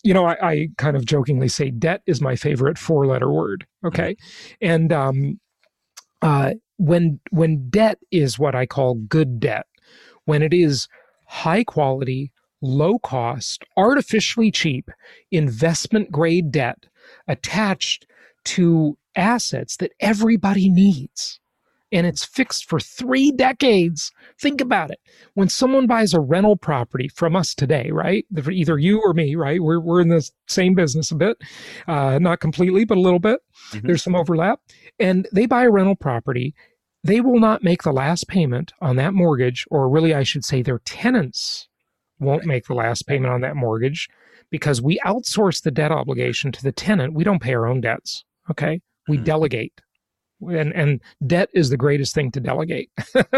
Speaker 6: I kind of jokingly say debt is my favorite four-letter word, okay? Mm-hmm. And when debt is what I call good debt, when it is high quality, low cost, artificially cheap, investment grade debt attached to assets that everybody needs. And it's fixed for 3 decades. Think about it. When someone buys a rental property from us today, right? Either you or me, right? We're in the same business a bit, not completely, but a little bit. Mm-hmm. There's some overlap. And they buy a rental property. They will not make the last payment on that mortgage, or really I should say their tenants won't make the last payment on that mortgage, because we outsource the debt obligation to the tenant. We don't pay our own debts. Okay. We delegate. And debt is the greatest thing to delegate,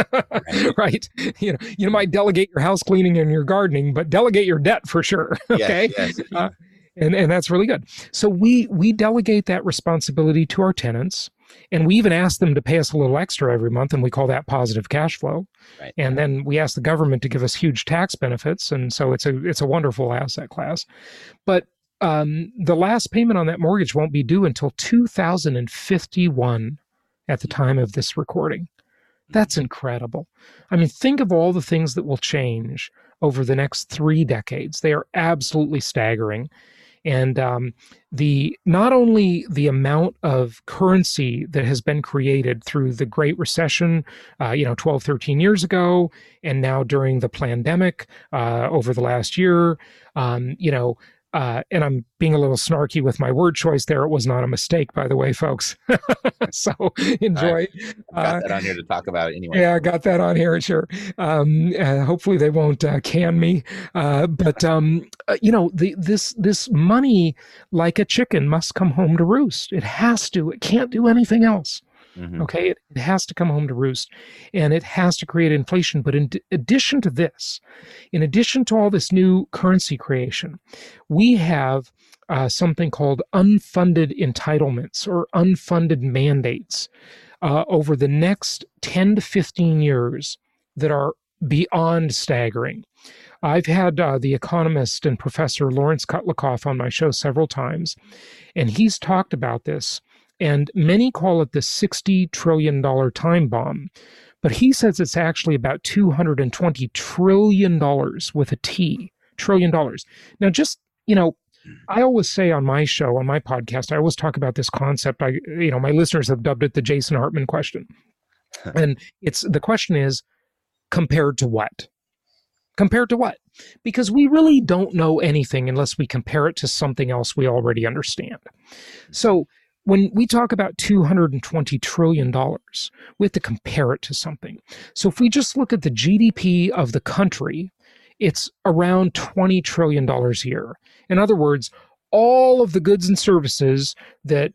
Speaker 6: right? You might delegate your house cleaning and your gardening, but delegate your debt for sure. Okay. Yes. And that's really good. So we delegate that responsibility to our tenants, and we even ask them to pay us a little extra every month, and we call that positive cash flow. Right. And then we ask the government to give us huge tax benefits, and so it's a wonderful asset class. But the last payment on that mortgage won't be due until 2051 at the time of this recording. That's incredible. I mean, think of all the things that will change over the next 3 decades. They are absolutely staggering. And not only the amount of currency that has been created through the Great Recession, 12, 13 years ago, and now during the pandemic over the last year, and I'm being a little snarky with my word choice there. It was not a mistake, by the way, folks. So enjoy.
Speaker 3: Got that on here to talk about anyway.
Speaker 6: Yeah, I got that on here, sure. Hopefully they won't can me. But this money, like a chicken, must come home to roost. It has to. It can't do anything else. Mm-hmm. Okay, it has to come home to roost, and it has to create inflation. But in addition to this, in addition to all this new currency creation, we have something called unfunded entitlements or unfunded mandates over the next 10 to 15 years that are beyond staggering. I've had the economist and Professor Lawrence Kotlikoff on my show several times, and he's talked about this. And many call it the $60 trillion time bomb. But he says it's actually about $220 trillion with a T, trillion dollars. Now, just, I always say on my show, on my podcast, I always talk about this concept. My listeners have dubbed it the Jason Hartman question. And the question is, compared to what? Compared to what? Because we really don't know anything unless we compare it to something else we already understand. So, when we talk about $220 trillion, we have to compare it to something. So if we just look at the GDP of the country, it's around $20 trillion a year. In other words, all of the goods and services that,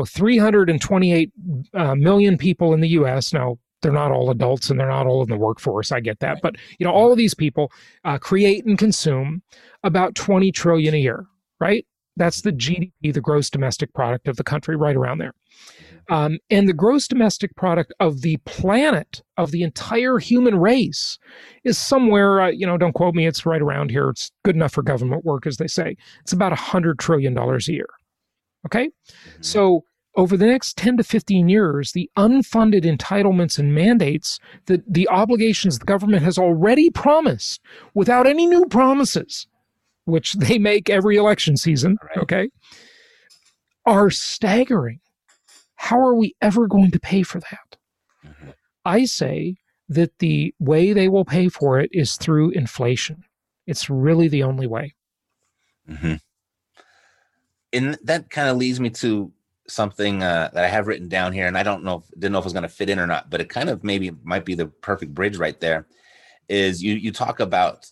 Speaker 6: 328 million people in the U.S., now they're not all adults and they're not all in the workforce, I get that, but, all of these people create and consume about 20 trillion a year, right? That's the GDP, the gross domestic product of the country, right around there. And the gross domestic product of the planet, of the entire human race, is somewhere, don't quote me, it's right around here. It's good enough for government work, as they say. It's about $100 trillion a year. Okay? Mm-hmm. So over the next 10 to 15 years, the unfunded entitlements and mandates, the obligations the government has already promised without any new promises, which they make every election season, okay, are staggering. How are we ever going to pay for that? Mm-hmm. I say that the way they will pay for it is through inflation. It's really the only way.
Speaker 3: Mm-hmm. And that kind of leads me to something that I have written down here, and I didn't know if it was going to fit in or not, but it kind of maybe might be the perfect bridge right there. Is you talk about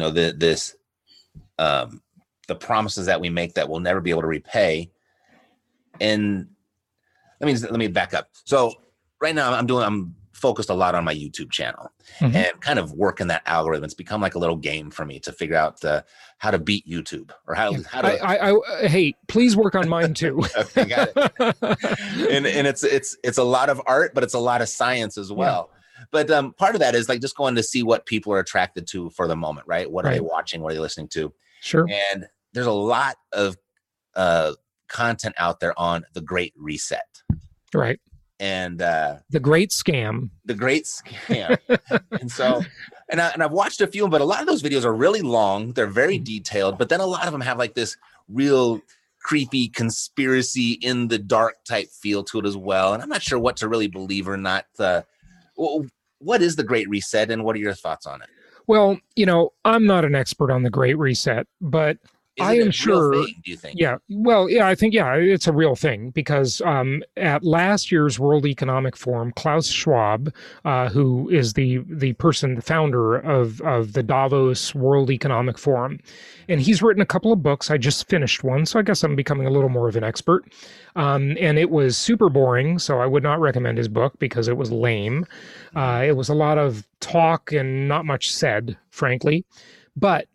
Speaker 3: the promises that we make that we'll never be able to repay. And let me back up. So right now I'm focused a lot on my YouTube channel, mm-hmm. and kind of working that algorithm. It's become like a little game for me to figure out how to beat YouTube or how to.
Speaker 6: Hey, please work on mine too. Okay, got it.
Speaker 3: and it's a lot of art, but it's a lot of science as well. Yeah. But part of that is like just going to see what people are attracted to for the moment, right? What are they watching? What are they listening to?
Speaker 6: Sure.
Speaker 3: And there's a lot of content out there on the Great Reset.
Speaker 6: Right.
Speaker 3: And
Speaker 6: the Great Scam.
Speaker 3: The Great Scam. And so, and I've watched a few, but a lot of those videos are really long. They're very detailed, but then a lot of them have like this real creepy conspiracy in the dark type feel to it as well. And I'm not sure what to really believe or not. What is the Great Reset, and what are your thoughts on it?
Speaker 6: Well, I'm not an expert on the Great Reset, but I am sure.
Speaker 3: Real thing, do you think?
Speaker 6: Yeah. Well, yeah, I think, it's a real thing because at last year's World Economic Forum, Klaus Schwab, who is the founder of the Davos World Economic Forum, and he's written a couple of books. I just finished one, so I guess I'm becoming a little more of an expert. And it was super boring, so I would not recommend his book because it was lame. It was a lot of talk and not much said, frankly. But,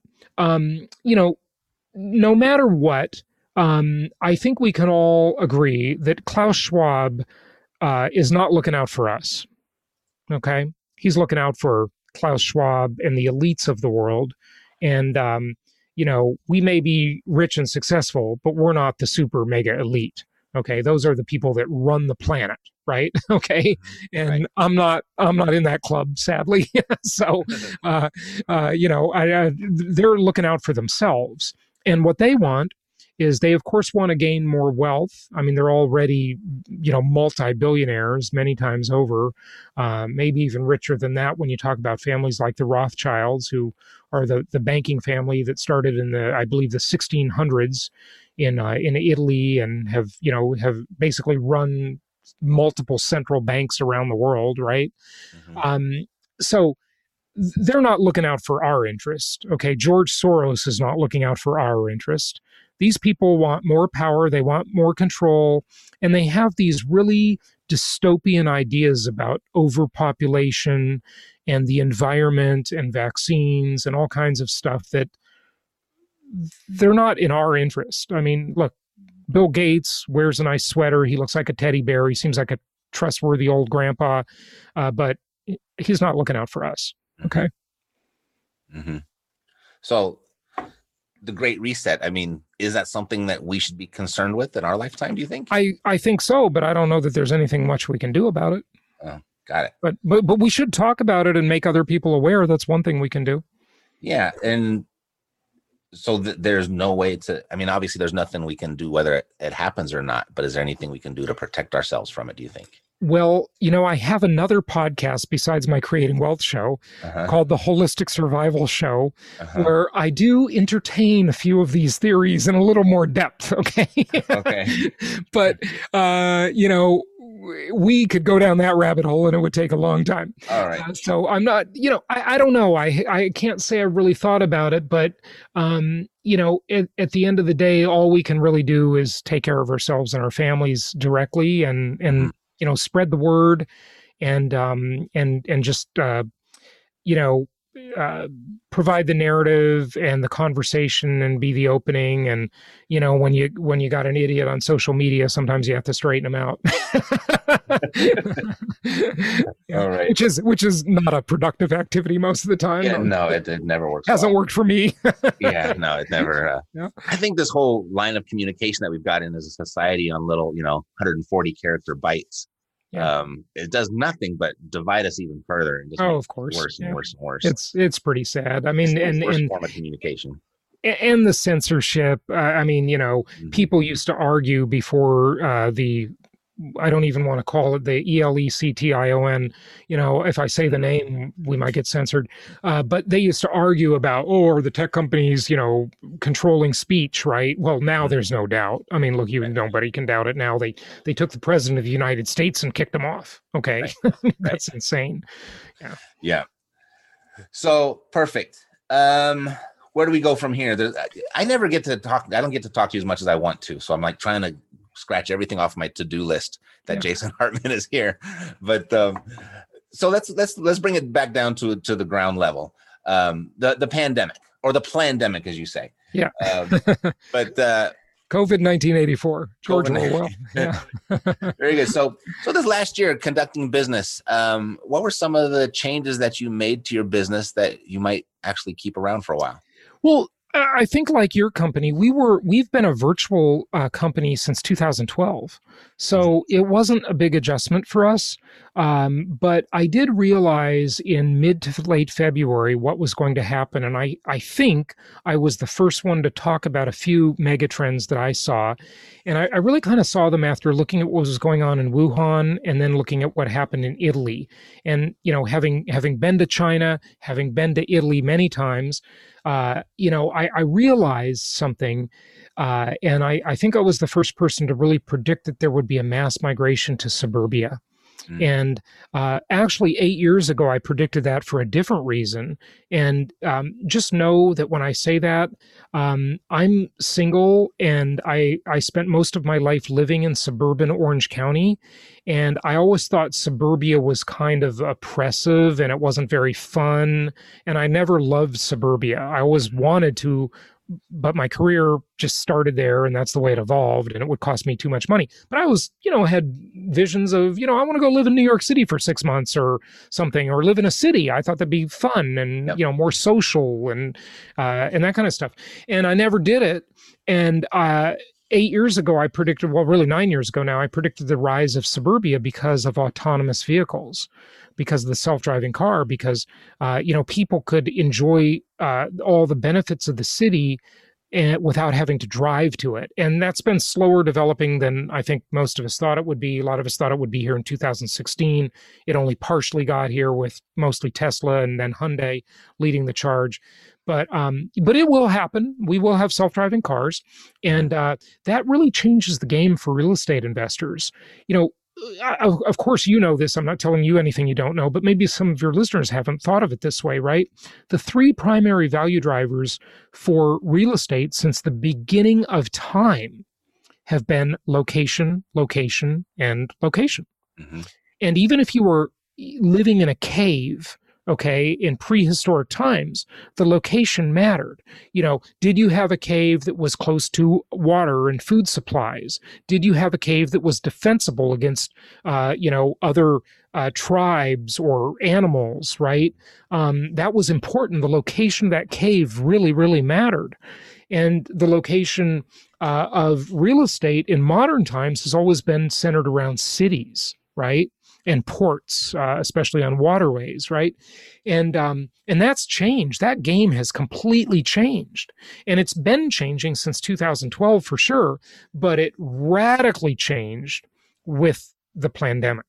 Speaker 6: no matter what, I think we can all agree that Klaus Schwab is not looking out for us, okay? He's looking out for Klaus Schwab and the elites of the world. And we may be rich and successful, but we're not the super mega elite. Okay, those are the people that run the planet, right? Okay, and right. I'm not in that club, sadly. So, they're looking out for themselves, and what they want is they, of course, want to gain more wealth. I mean, they're already, multi-billionaires many times over, maybe even richer than that when you talk about families like the Rothschilds, who are the banking family that started in I believe, the 1600s in Italy, and have basically run multiple central banks around the world, right? Mm-hmm. So they're not looking out for our interest. Okay, George Soros is not looking out for our interest. These people want more power, they want more control, and they have these really dystopian ideas about overpopulation and the environment and vaccines and all kinds of stuff that they're not in our interest. I mean, look, Bill Gates wears a nice sweater. He looks like a teddy bear. He seems like a trustworthy old grandpa, but he's not looking out for us. Okay.
Speaker 3: Mm-hmm. So the Great Reset, I mean, is that something that we should be concerned with in our lifetime, do you think?
Speaker 6: I think so, but I don't know that there's anything much we can do about it.
Speaker 3: Oh, got it.
Speaker 6: But we should talk about it and make other people aware. That's one thing we can do.
Speaker 3: Yeah. And so there's no way obviously there's nothing we can do whether it happens or not, but is there anything we can do to protect ourselves from it, do you think?
Speaker 6: Well, I have another podcast besides my Creating Wealth show called The Holistic Survival Show, where I do entertain a few of these theories in a little more depth. Okay.
Speaker 3: Okay.
Speaker 6: But, we could go down that rabbit hole and it would take a long time.
Speaker 3: All right.
Speaker 6: So I'm not, I don't know. I can't say I really thought about it, but, at the end of the day, all we can really do is take care of ourselves and our families directly and spread the word and just, provide the narrative and the conversation and be the opening. And, when you got an idiot on social media, sometimes you have to straighten them out.
Speaker 3: All right.
Speaker 6: Which is not a productive activity most of the time.
Speaker 3: Yeah, no, it never works.
Speaker 6: Hasn't worked for me.
Speaker 3: Yeah, no, it never. Yeah. I think this whole line of communication that we've got in as a society on little, 140 character bites, it does nothing but divide us even further and just
Speaker 6: of course,
Speaker 3: worse and worse and worse.
Speaker 6: It's pretty sad. I mean,
Speaker 3: and form of communication.
Speaker 6: And the censorship. People used to argue before I don't even want to call it the ELECTION. If I say the name, we might get censored. But they used to argue about, are the tech companies, controlling speech, right? Well, now there's no doubt. I mean, look, nobody can doubt it now. They took the president of the United States and kicked him off. Okay. Right. That's insane. Yeah.
Speaker 3: Yeah. So perfect. Where do we go from here? I never get to talk. I don't get to talk to you as much as I want to. So I'm like trying to scratch everything off my to-do list that Jason Hartman is here. But so let's bring it back down to the ground level. The pandemic, or the plandemic, as you say.
Speaker 6: Yeah.
Speaker 3: But
Speaker 6: COVID 1984, George Orwell. Yeah.
Speaker 3: Very good. So this last year conducting business, what were some of the changes that you made to your business that you might actually keep around for a while?
Speaker 6: Well, I think like your company, we've been a virtual company since 2012. So it wasn't a big adjustment for us. But I did realize in mid to late February what was going to happen. And I think I was the first one to talk about a few mega trends that I saw. And I really kind of saw them after looking at what was going on in Wuhan and then looking at what happened in Italy. And, having been to China, having been to Italy many times, I realized something, and I think I was the first person to really predict that there would be a mass migration to suburbia. And actually 8 years ago, I predicted that for a different reason. And just know that when I say that, I'm single and I spent most of my life living in suburban Orange County. And I always thought suburbia was kind of oppressive and it wasn't very fun. And I never loved suburbia. I always wanted to but my career just started there, and that's the way it evolved, and it would cost me too much money. But I was, had visions of, I want to go live in New York City for 6 months or something, or live in a city. I thought that'd be fun and, more social and that kind of stuff. And I never did it. And 8 years ago, I predicted, well, really 9 years ago now, I predicted the rise of suburbia because of autonomous vehicles, because of the self-driving car, because, people could enjoy all the benefits of the city without having to drive to it. And that's been slower developing than I think most of us thought it would be. A lot of us thought it would be here in 2016. It only partially got here with mostly Tesla and then Hyundai leading the charge. But it will happen. We will have self-driving cars. And that really changes the game for real estate investors. Of course, this. I'm not telling you anything you don't know, but maybe some of your listeners haven't thought of it this way, right? The three primary value drivers for real estate since the beginning of time have been location, location, and location. Mm-hmm. And even if you were living in a cave, in prehistoric times, the location mattered. Did you have a cave that was close to water and food supplies? Did you have a cave that was defensible against, other tribes or animals, right? That was important. The location of that cave really, really mattered. And the location of real estate in modern times has always been centered around cities, right? And ports, especially on waterways, right? And that's changed. That game has completely changed. And it's been changing since 2012 for sure, but it radically changed with the pandemic.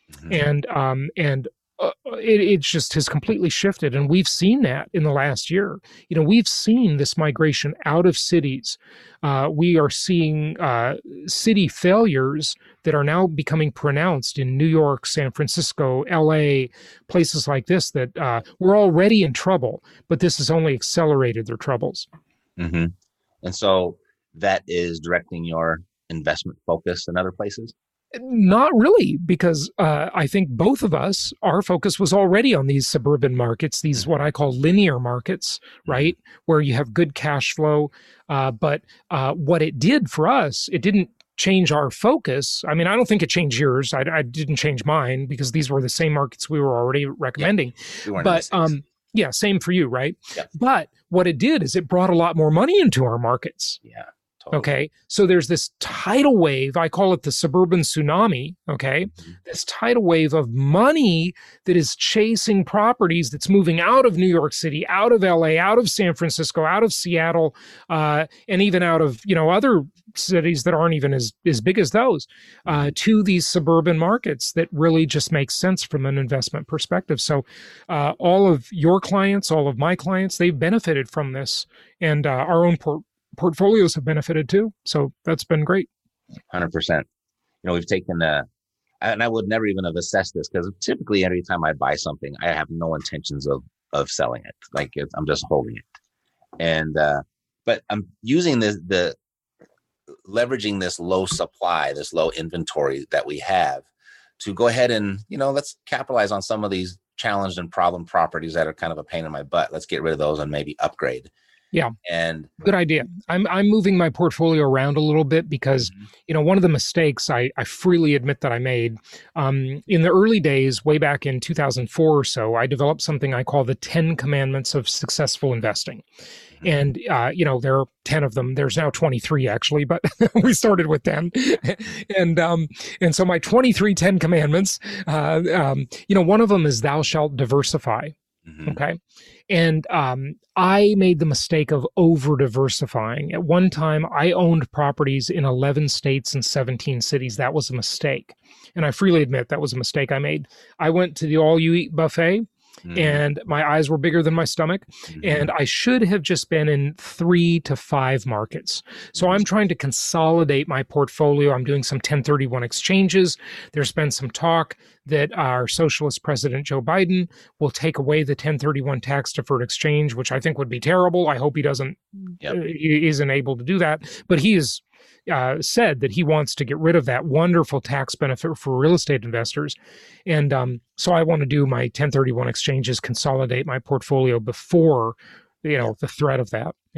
Speaker 6: Mm-hmm. And it just has completely shifted. And we've seen that in the last year. We've seen this migration out of cities. We are seeing city failures that are now becoming pronounced in New York, San Francisco, LA, places like this that were already in trouble, but this has only accelerated their troubles.
Speaker 3: Mm-hmm. And so that is directing your investment focus in other places?
Speaker 6: Not really, because I think both of us, our focus was already on these suburban markets, these what I call linear markets, right, where you have good cash flow. But what it did for us, it didn't change our focus. I mean, I don't think it changed yours. I didn't change mine because these were the same markets we were already recommending. Yeah, but yeah, same for you, right? Yeah. But what it did is it brought a lot more money into our markets.
Speaker 3: Yeah.
Speaker 6: Okay. So there's this tidal wave. I call it the suburban tsunami. Okay. Mm-hmm. This tidal wave of money that is chasing properties that's moving out of New York City, out of LA, out of San Francisco, out of Seattle, and even out of, other cities that aren't even as big as those, to these suburban markets that really just make sense from an investment perspective. So all of your clients, all of my clients, they've benefited from this, and our own portfolios have benefited too. So that's been great.
Speaker 3: 100%. We've taken and I would never even have assessed this because typically every time I buy something, I have no intentions of selling it. Like I'm just holding it. And, but I'm using leveraging this low supply, this low inventory that we have to go ahead and, let's capitalize on some of these challenged and problem properties that are kind of a pain in my butt. Let's get rid of those and maybe upgrade.
Speaker 6: Yeah.
Speaker 3: And
Speaker 6: good idea. I'm moving my portfolio around a little bit because, one of the mistakes I freely admit that I made in the early days, way back in 2004 or so, I developed something I call the 10 commandments of successful investing. And, there are 10 of them. There's now 23 actually, but we started with 10. And so my 10 commandments, one of them is thou shalt diversify. Mm-hmm. Okay. And I made the mistake of over-diversifying. At one time, I owned properties in 11 states and 17 cities. That was a mistake. And I freely admit that was a mistake I made. I went to the all-you-eat buffet, and my eyes were bigger than my stomach. And I should have just been in 3 to 5 markets. So I'm trying to consolidate my portfolio. I'm doing some 1031 exchanges. There's been some talk that our socialist president, Joe Biden, will take away the 1031 tax deferred exchange, which I think would be terrible. I hope he doesn't, he isn't able to do that. But he has said that he wants to get rid of that wonderful tax benefit for real estate investors. And so I want to do my 1031 exchanges, consolidate my portfolio before, the threat of that. Yeah.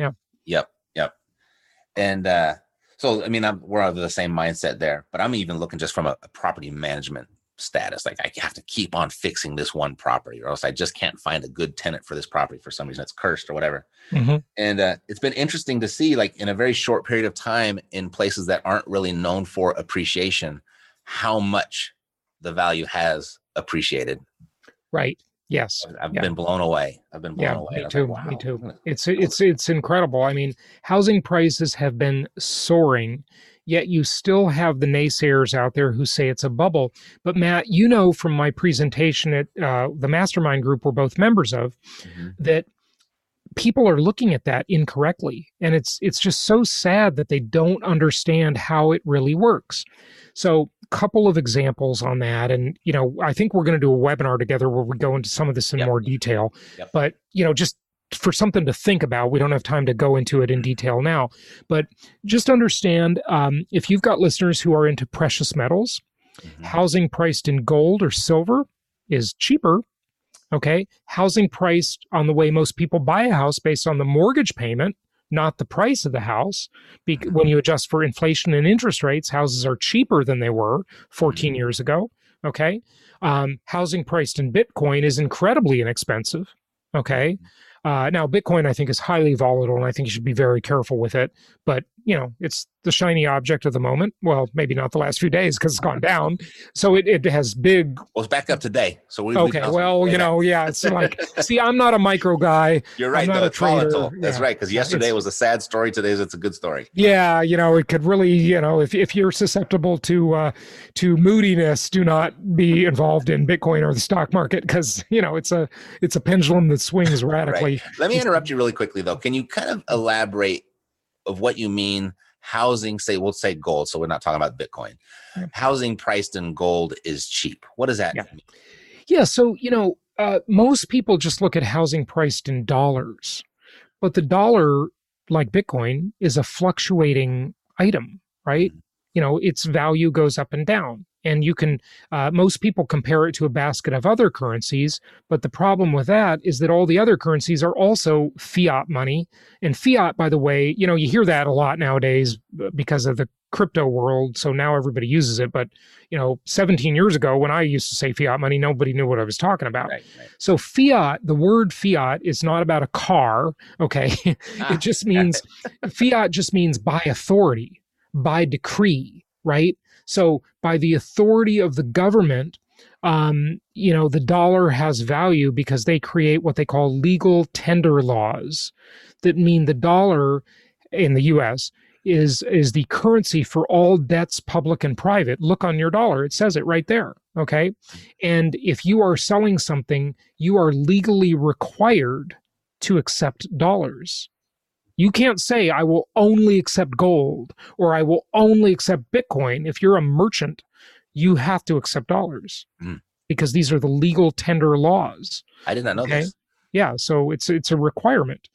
Speaker 3: Yep. Yep. And so, I mean, we're of the same mindset there, but I'm even looking just from a property management status. Like I have to keep on fixing this one property or else I just can't find a good tenant for this property for some reason. It's cursed or whatever.
Speaker 6: Mm-hmm.
Speaker 3: And it's been interesting to see, like in a very short period of time in places that aren't really known for appreciation, how much the value has appreciated.
Speaker 6: Right. Yes.
Speaker 3: I've been blown away.
Speaker 6: Me too. Like, wow. Me too. It's incredible. I mean, housing prices have been soaring, yet you still have the naysayers out there who say it's a bubble. But Matt, you know from my presentation at the mastermind group we're both members of, that people are looking at that incorrectly. And it's just so sad that they don't understand how it really works. So couple of examples on that. And, you know, I think we're going to do a webinar together where we go into some of this in more detail. But, you know, just for something to think about, we don't have time to go into it in detail now. But just understand, if you've got listeners who are into precious metals, housing priced in gold or silver is cheaper. Okay. Housing priced on the way most people buy a house based on the mortgage payment, not the price of the house. When you adjust for inflation and interest rates, houses are cheaper than they were 14 years ago. Okay. Housing priced in Bitcoin is incredibly inexpensive. Okay. Now, Bitcoin, I think, is highly volatile, and I think you should be very careful with it. But, you know, it's the shiny object of the moment. Well, maybe not the last few days because it's gone down. So it has big...
Speaker 3: Well, it's back up today. So
Speaker 6: it's like, see, I'm not a micro guy.
Speaker 3: You're right, though. It's volatile. That's right, because yesterday was a sad story. Today's it's a good story.
Speaker 6: Yeah, you know, it could really, you know, if you're susceptible to moodiness, do not be involved in Bitcoin or the stock market because, you know, it's a pendulum that swings radically.
Speaker 3: Right. Let me interrupt you really quickly, though. Can you kind of elaborate of what you mean housing, we'll say gold, so we're not talking about Bitcoin. Housing priced in gold is cheap. What does that mean?
Speaker 6: Yeah, so, you know, most people just look at housing priced in dollars, but the dollar, like Bitcoin, is a fluctuating item, right? You know, its value goes up and down. And you can, most people compare it to a basket of other currencies, but the problem with that is that all the other currencies are also fiat money. And fiat, by the way, you know, you hear that a lot nowadays because of the crypto world, so now everybody uses it. But, you know, 17 years ago, when I used to say fiat money, nobody knew what I was talking about. Right. So fiat, the word fiat is not about a car, okay? It just means, fiat just means by authority, by decree, right? So by the authority of the government, you know, the dollar has value because they create what they call legal tender laws that mean the dollar in the U.S. is the currency for all debts, public and private. Look on your dollar. It says it right there. Okay. And if you are selling something, you are legally required to accept dollars. You can't say, I will only accept gold or I will only accept Bitcoin. If you're a merchant, you have to accept dollars because these are the legal tender laws.
Speaker 3: I did not know this.
Speaker 6: Yeah, so it's a requirement.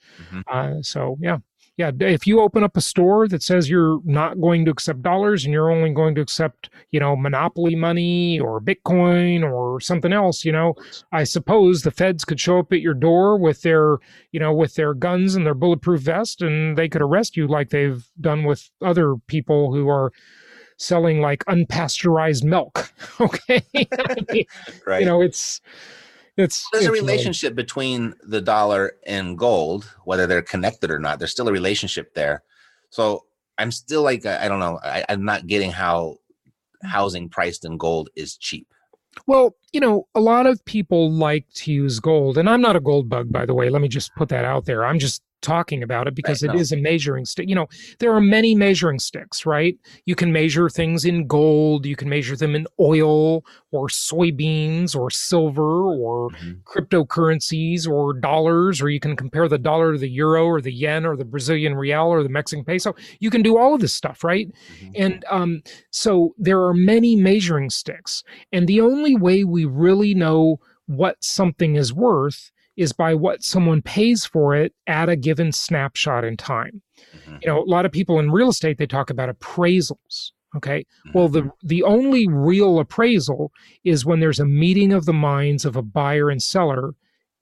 Speaker 6: Yeah, if you open up a store that says you're not going to accept dollars and you're only going to accept, you know, monopoly money or Bitcoin or something else, you know, I suppose the feds could show up at your door with their, you know, with their guns and their bulletproof vest, and they could arrest you like they've done with other people who are selling like unpasteurized milk. Okay.
Speaker 3: Right.
Speaker 6: You know, there's
Speaker 3: a relationship between the dollar and gold, whether they're connected or not. There's still a relationship there. So I'm still like, I don't know. I'm not getting how housing priced in gold is cheap.
Speaker 6: Well, you know, a lot of people like to use gold, and I'm not a gold bug, by the way. Let me just put that out there. I'm just talking about it because it is a measuring stick. You know, there are many measuring sticks, right? You can measure things in gold, you can measure them in oil or soybeans or silver or cryptocurrencies or dollars, or you can compare the dollar to the euro or the yen or the Brazilian real or the Mexican peso. You can do all of this stuff, right? And so there are many measuring sticks. And the only way we really know what something is worth is by what someone pays for it at a given snapshot in time. You know, a lot of people in real estate, they talk about appraisals. Okay. Well, the only real appraisal is when there's a meeting of the minds of a buyer and seller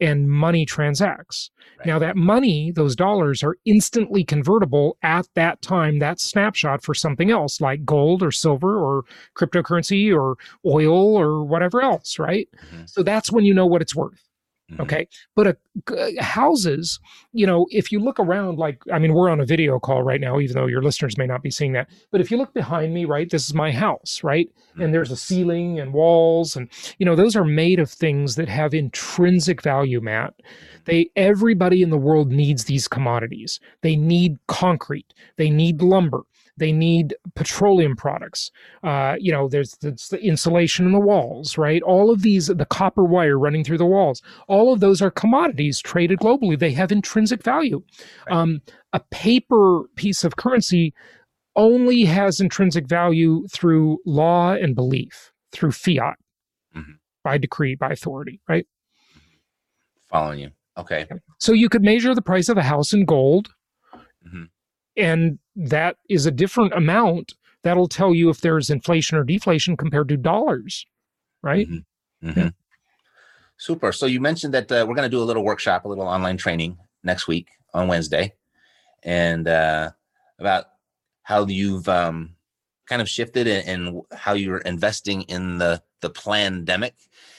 Speaker 6: and money transacts.
Speaker 3: Right.
Speaker 6: Now that money, those dollars, are instantly convertible at that time, that snapshot, for something else like gold or silver or cryptocurrency or oil or whatever else, right?
Speaker 3: Mm-hmm.
Speaker 6: So that's when you know what it's worth.
Speaker 3: Mm-hmm.
Speaker 6: Okay. But houses, if you look around, we're on a video call right now, even though your listeners may not be seeing that. But if you look behind me, right, this is my house, right?
Speaker 3: Mm-hmm.
Speaker 6: And there's a ceiling and walls, and, those are made of things that have intrinsic value, Matt. Everybody in the world needs these commodities. They need concrete. They need lumber. They need petroleum products. There's the insulation in the walls, right? All of these, the copper wire running through the walls, all of those are commodities traded globally. They have intrinsic value. Right. A paper piece of currency only has intrinsic value through law and belief, through fiat, by decree, by authority, right?
Speaker 3: Following you. Okay.
Speaker 6: So you could measure the price of a house in gold.
Speaker 3: Mm-hmm.
Speaker 6: And that is a different amount that'll tell you if there's inflation or deflation compared to dollars, right?
Speaker 3: Mm-hmm. Mm-hmm. Yeah. Super. So you mentioned that we're going to do a little workshop, a little online training next week on Wednesday, and about how you've kind of shifted and how you're investing in the plandemic,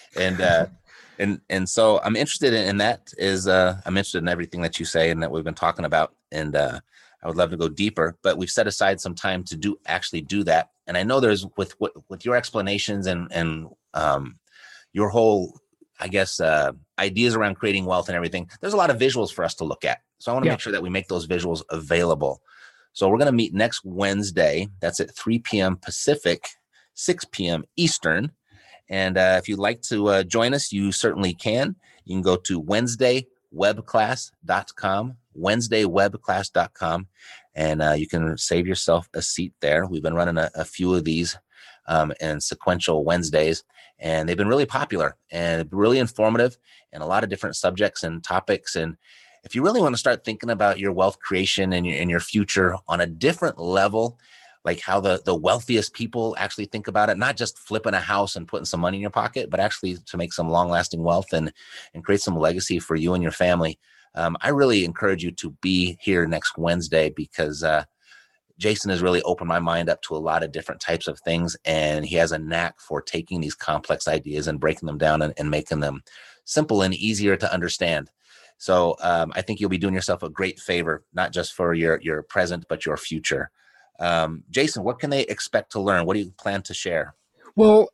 Speaker 3: and so I'm interested in that. I'm interested in everything that you say and that we've been talking about, and I would love to go deeper, but we've set aside some time to actually do that. And I know there's with your explanations and your whole, I guess, ideas around creating wealth and everything, there's a lot of visuals for us to look at. So I want to make sure that we make those visuals available. So we're going to meet next Wednesday. That's at 3 p.m. Pacific, 6 p.m. Eastern. And if you'd like to join us, you certainly can. You can go to WednesdayWebClass.com, WednesdayWebClass.com, and you can save yourself a seat there. We've been running a few of these and sequential Wednesdays, and they've been really popular and really informative and a lot of different subjects and topics. And if you really want to start thinking about your wealth creation and your future on a different level, like how the wealthiest people actually think about it, not just flipping a house and putting some money in your pocket, but actually to make some long-lasting wealth and create some legacy for you and your family. I really encourage you to be here next Wednesday because Jason has really opened my mind up to a lot of different types of things, and he has a knack for taking these complex ideas and breaking them down and making them simple and easier to understand. So I think you'll be doing yourself a great favor, not just for your present, but your future. Jason, what can they expect to learn? What do you plan to share?
Speaker 6: Well,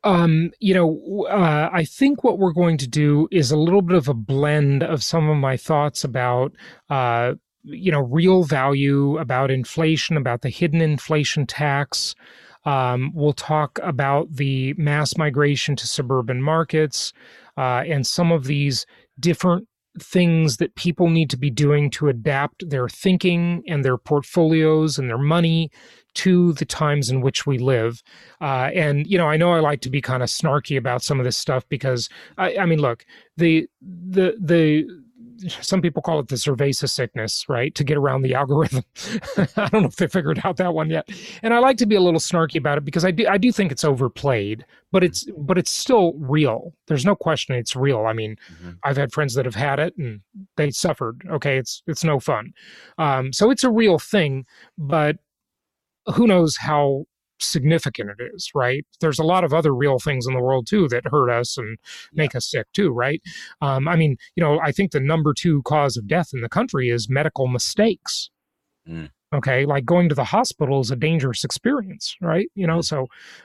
Speaker 6: I think what we're going to do is a little bit of a blend of some of my thoughts about, real value, about inflation, about the hidden inflation tax. We'll talk about the mass migration to suburban markets and some of these different things that people need to be doing to adapt their thinking and their portfolios and their money to the times in which we live. And I know I like to be kind of snarky about some of this stuff because I mean, look, the some people call it the cerveza sickness, right? To get around the algorithm. I don't know if they figured out that one yet. And I like to be a little snarky about it because I do think it's overplayed, but it's still real. There's no question it's real. I mean, I've had friends that have had it and they suffered. Okay. It's no fun. So it's a real thing, but who knows how significant it is, right? There's a lot of other real things in the world too that hurt us and make us sick too, right? I mean, I think the number 2 cause of death in the country is medical mistakes. Okay, like going to the hospital is a dangerous experience, right? So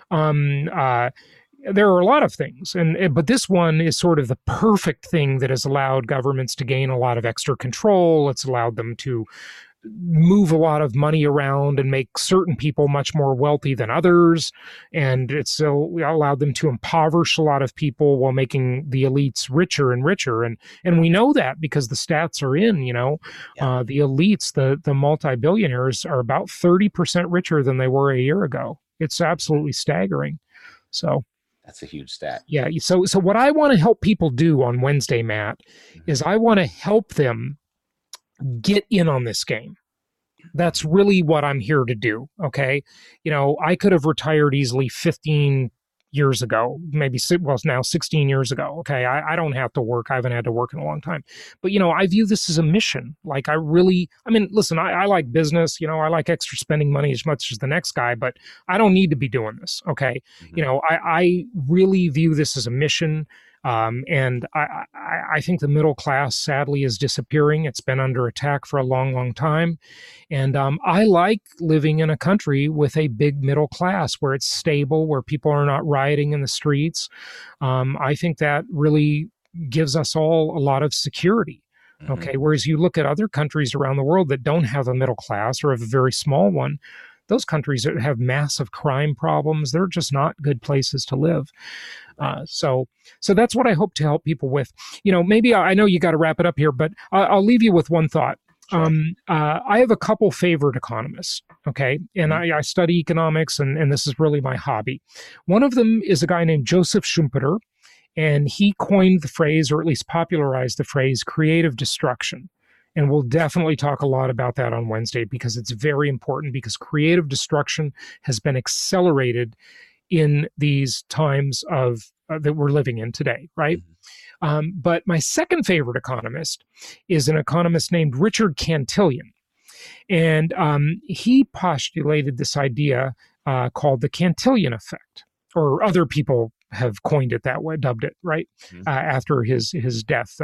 Speaker 6: there are a lot of things, but this one is sort of the perfect thing that has allowed governments to gain a lot of extra control. It's allowed them to move a lot of money around and make certain people much more wealthy than others. And it's allowed them to impoverish a lot of people while making the elites richer and richer. And we know that because the stats are in, the elites, the multi-billionaires are about 30% richer than they were a year ago. It's absolutely staggering. So
Speaker 3: that's a huge stat.
Speaker 6: Yeah. So what I want to help people do on Wednesday, Matt, is I want to help them get in on this game. That's really what I'm here to do. Okay. I could have retired easily 15 years ago, now 16 years ago. Okay. I don't have to work. I haven't had to work in a long time, but I view this as a mission. Like listen, I like business, I like extra spending money as much as the next guy, but I don't need to be doing this. Okay. Mm-hmm. I really view this as a mission. And I think the middle class, sadly, is disappearing. It's been under attack for a long, long time. And I like living in a country with a big middle class where it's stable, where people are not rioting in the streets. I think that really gives us all a lot of security. Mm-hmm. Okay. Whereas you look at other countries around the world that don't have a middle class or have a very small one, those countries that have massive crime problems, they're just not good places to live. So that's what I hope to help people with. Maybe I know you got to wrap it up here, but I'll leave you with one thought. Sure. I have a couple favorite economists, okay? And I study economics, and this is really my hobby. One of them is a guy named Joseph Schumpeter, and he coined the phrase, or at least popularized the phrase, creative destruction. And we'll definitely talk a lot about that on Wednesday because it's very important, because creative destruction has been accelerated in these times of that we're living in today, right? Mm-hmm. But my second favorite economist is an economist named Richard Cantillon. And he postulated this idea called the Cantillon effect, or other people have coined it that way, dubbed it, right? Mm-hmm. After his death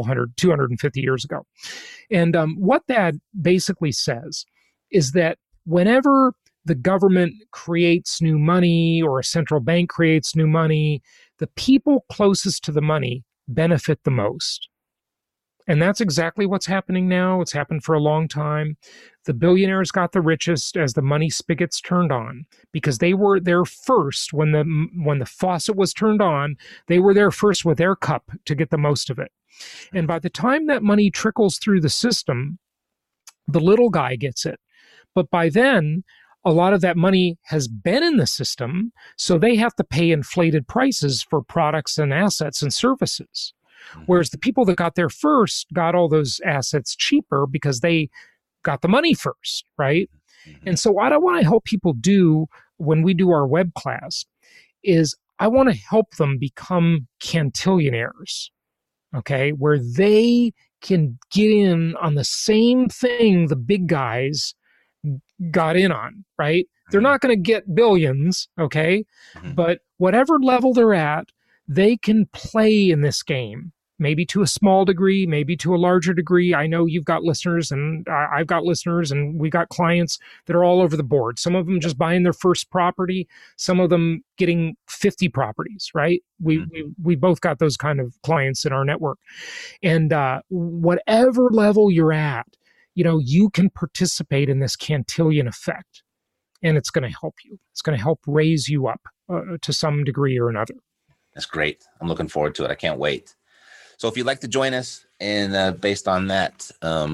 Speaker 6: 250 years ago. And what that basically says is that whenever the government creates new money or a central bank creates new money, the people closest to the money benefit the most. And that's exactly what's happening now. It's happened for a long time. The billionaires got the richest as the money spigots turned on, because they were there first when the faucet was turned on. They were there first with their cup to get the most of it. And by the time that money trickles through the system, the little guy gets it. But by then, a lot of that money has been in the system, so they have to pay inflated prices for products and assets and services. Whereas the people that got there first got all those assets cheaper because they got the money first, right? Mm-hmm. And so what I want to help people do when we do our web class is I want to help them become cantillionaires, okay? Where they can get in on the same thing the big guys got in on, right? They're not going to get billions, okay? Mm-hmm. But whatever level they're at, they can play in this game, maybe to a small degree, maybe to a larger degree. I know you've got listeners, and I've got listeners, and we got clients that are all over the board. Some of them just buying their first property, some of them getting 50 properties, right? We both got those kind of clients in our network. And whatever level you're at, you can participate in this Cantillon effect, and it's going to help you. It's going to help raise you up to some degree or another.
Speaker 3: That's great. I'm looking forward to it. I can't wait. So if you'd like to join us, and based on that,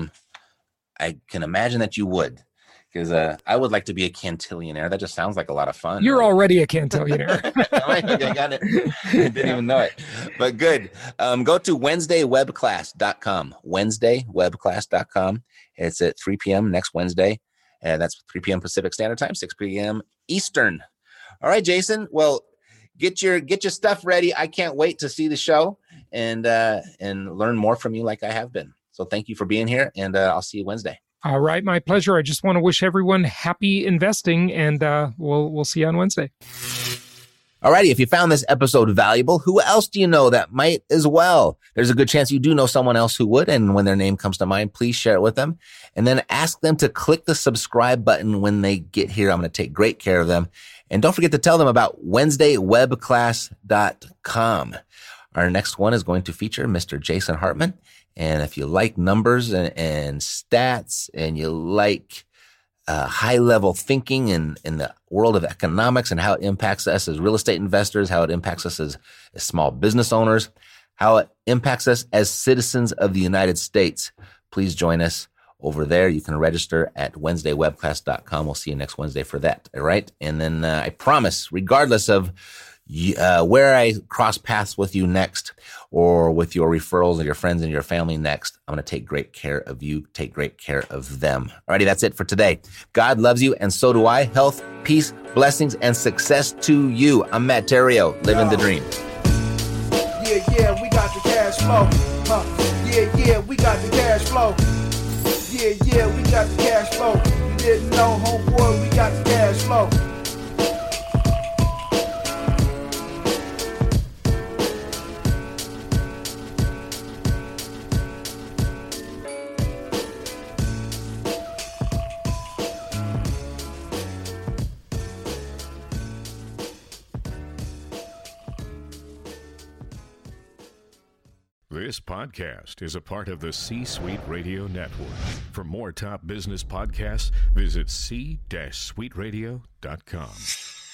Speaker 3: I can imagine that you would, because I would like to be a cantillionaire. That just sounds like a lot of fun.
Speaker 6: You're already a cantillionaire.
Speaker 3: I got it. I didn't even know it. But good. Go to WednesdayWebClass.com. WednesdayWebClass.com. It's at 3 p.m. next Wednesday. And that's 3 p.m. Pacific Standard Time, 6 p.m. Eastern. All right, Jason. Well, get your stuff ready. I can't wait to see the show and learn more from you like I have been. So thank you for being here, and I'll see you Wednesday.
Speaker 6: All right, my pleasure. I just want to wish everyone happy investing, and we'll see you on Wednesday.
Speaker 3: All righty, if you found this episode valuable, who else do you know that might as well? There's a good chance you do know someone else who would, and when their name comes to mind, please share it with them. And then ask them to click the subscribe button when they get here. I'm going to take great care of them. And don't forget to tell them about WednesdayWebClass.com. Our next one is going to feature Mr. Jason Hartman. And if you like numbers and stats, and you like high-level thinking in the world of economics and how it impacts us as real estate investors, how it impacts us as small business owners, how it impacts us as citizens of the United States, please join us over there. You can register at WednesdayWebClass.com. We'll see you next Wednesday for that. All right. And then I promise, regardless of where I cross paths with you next, or with your referrals and your friends and your family next. I'm going to take great care of you, take great care of them. Alrighty, that's it for today. God loves you, and so do I. Health, peace, blessings, and success to you. I'm Matt Theriault, living the dream.
Speaker 7: Yeah, we got the cash flow. Yeah, we got the cash flow. Yeah, we got the cash flow. You didn't know, homeboy, we got the cash flow.
Speaker 8: This podcast is a part of the C-Suite Radio Network. For more top business podcasts, visit c-suiteradio.com.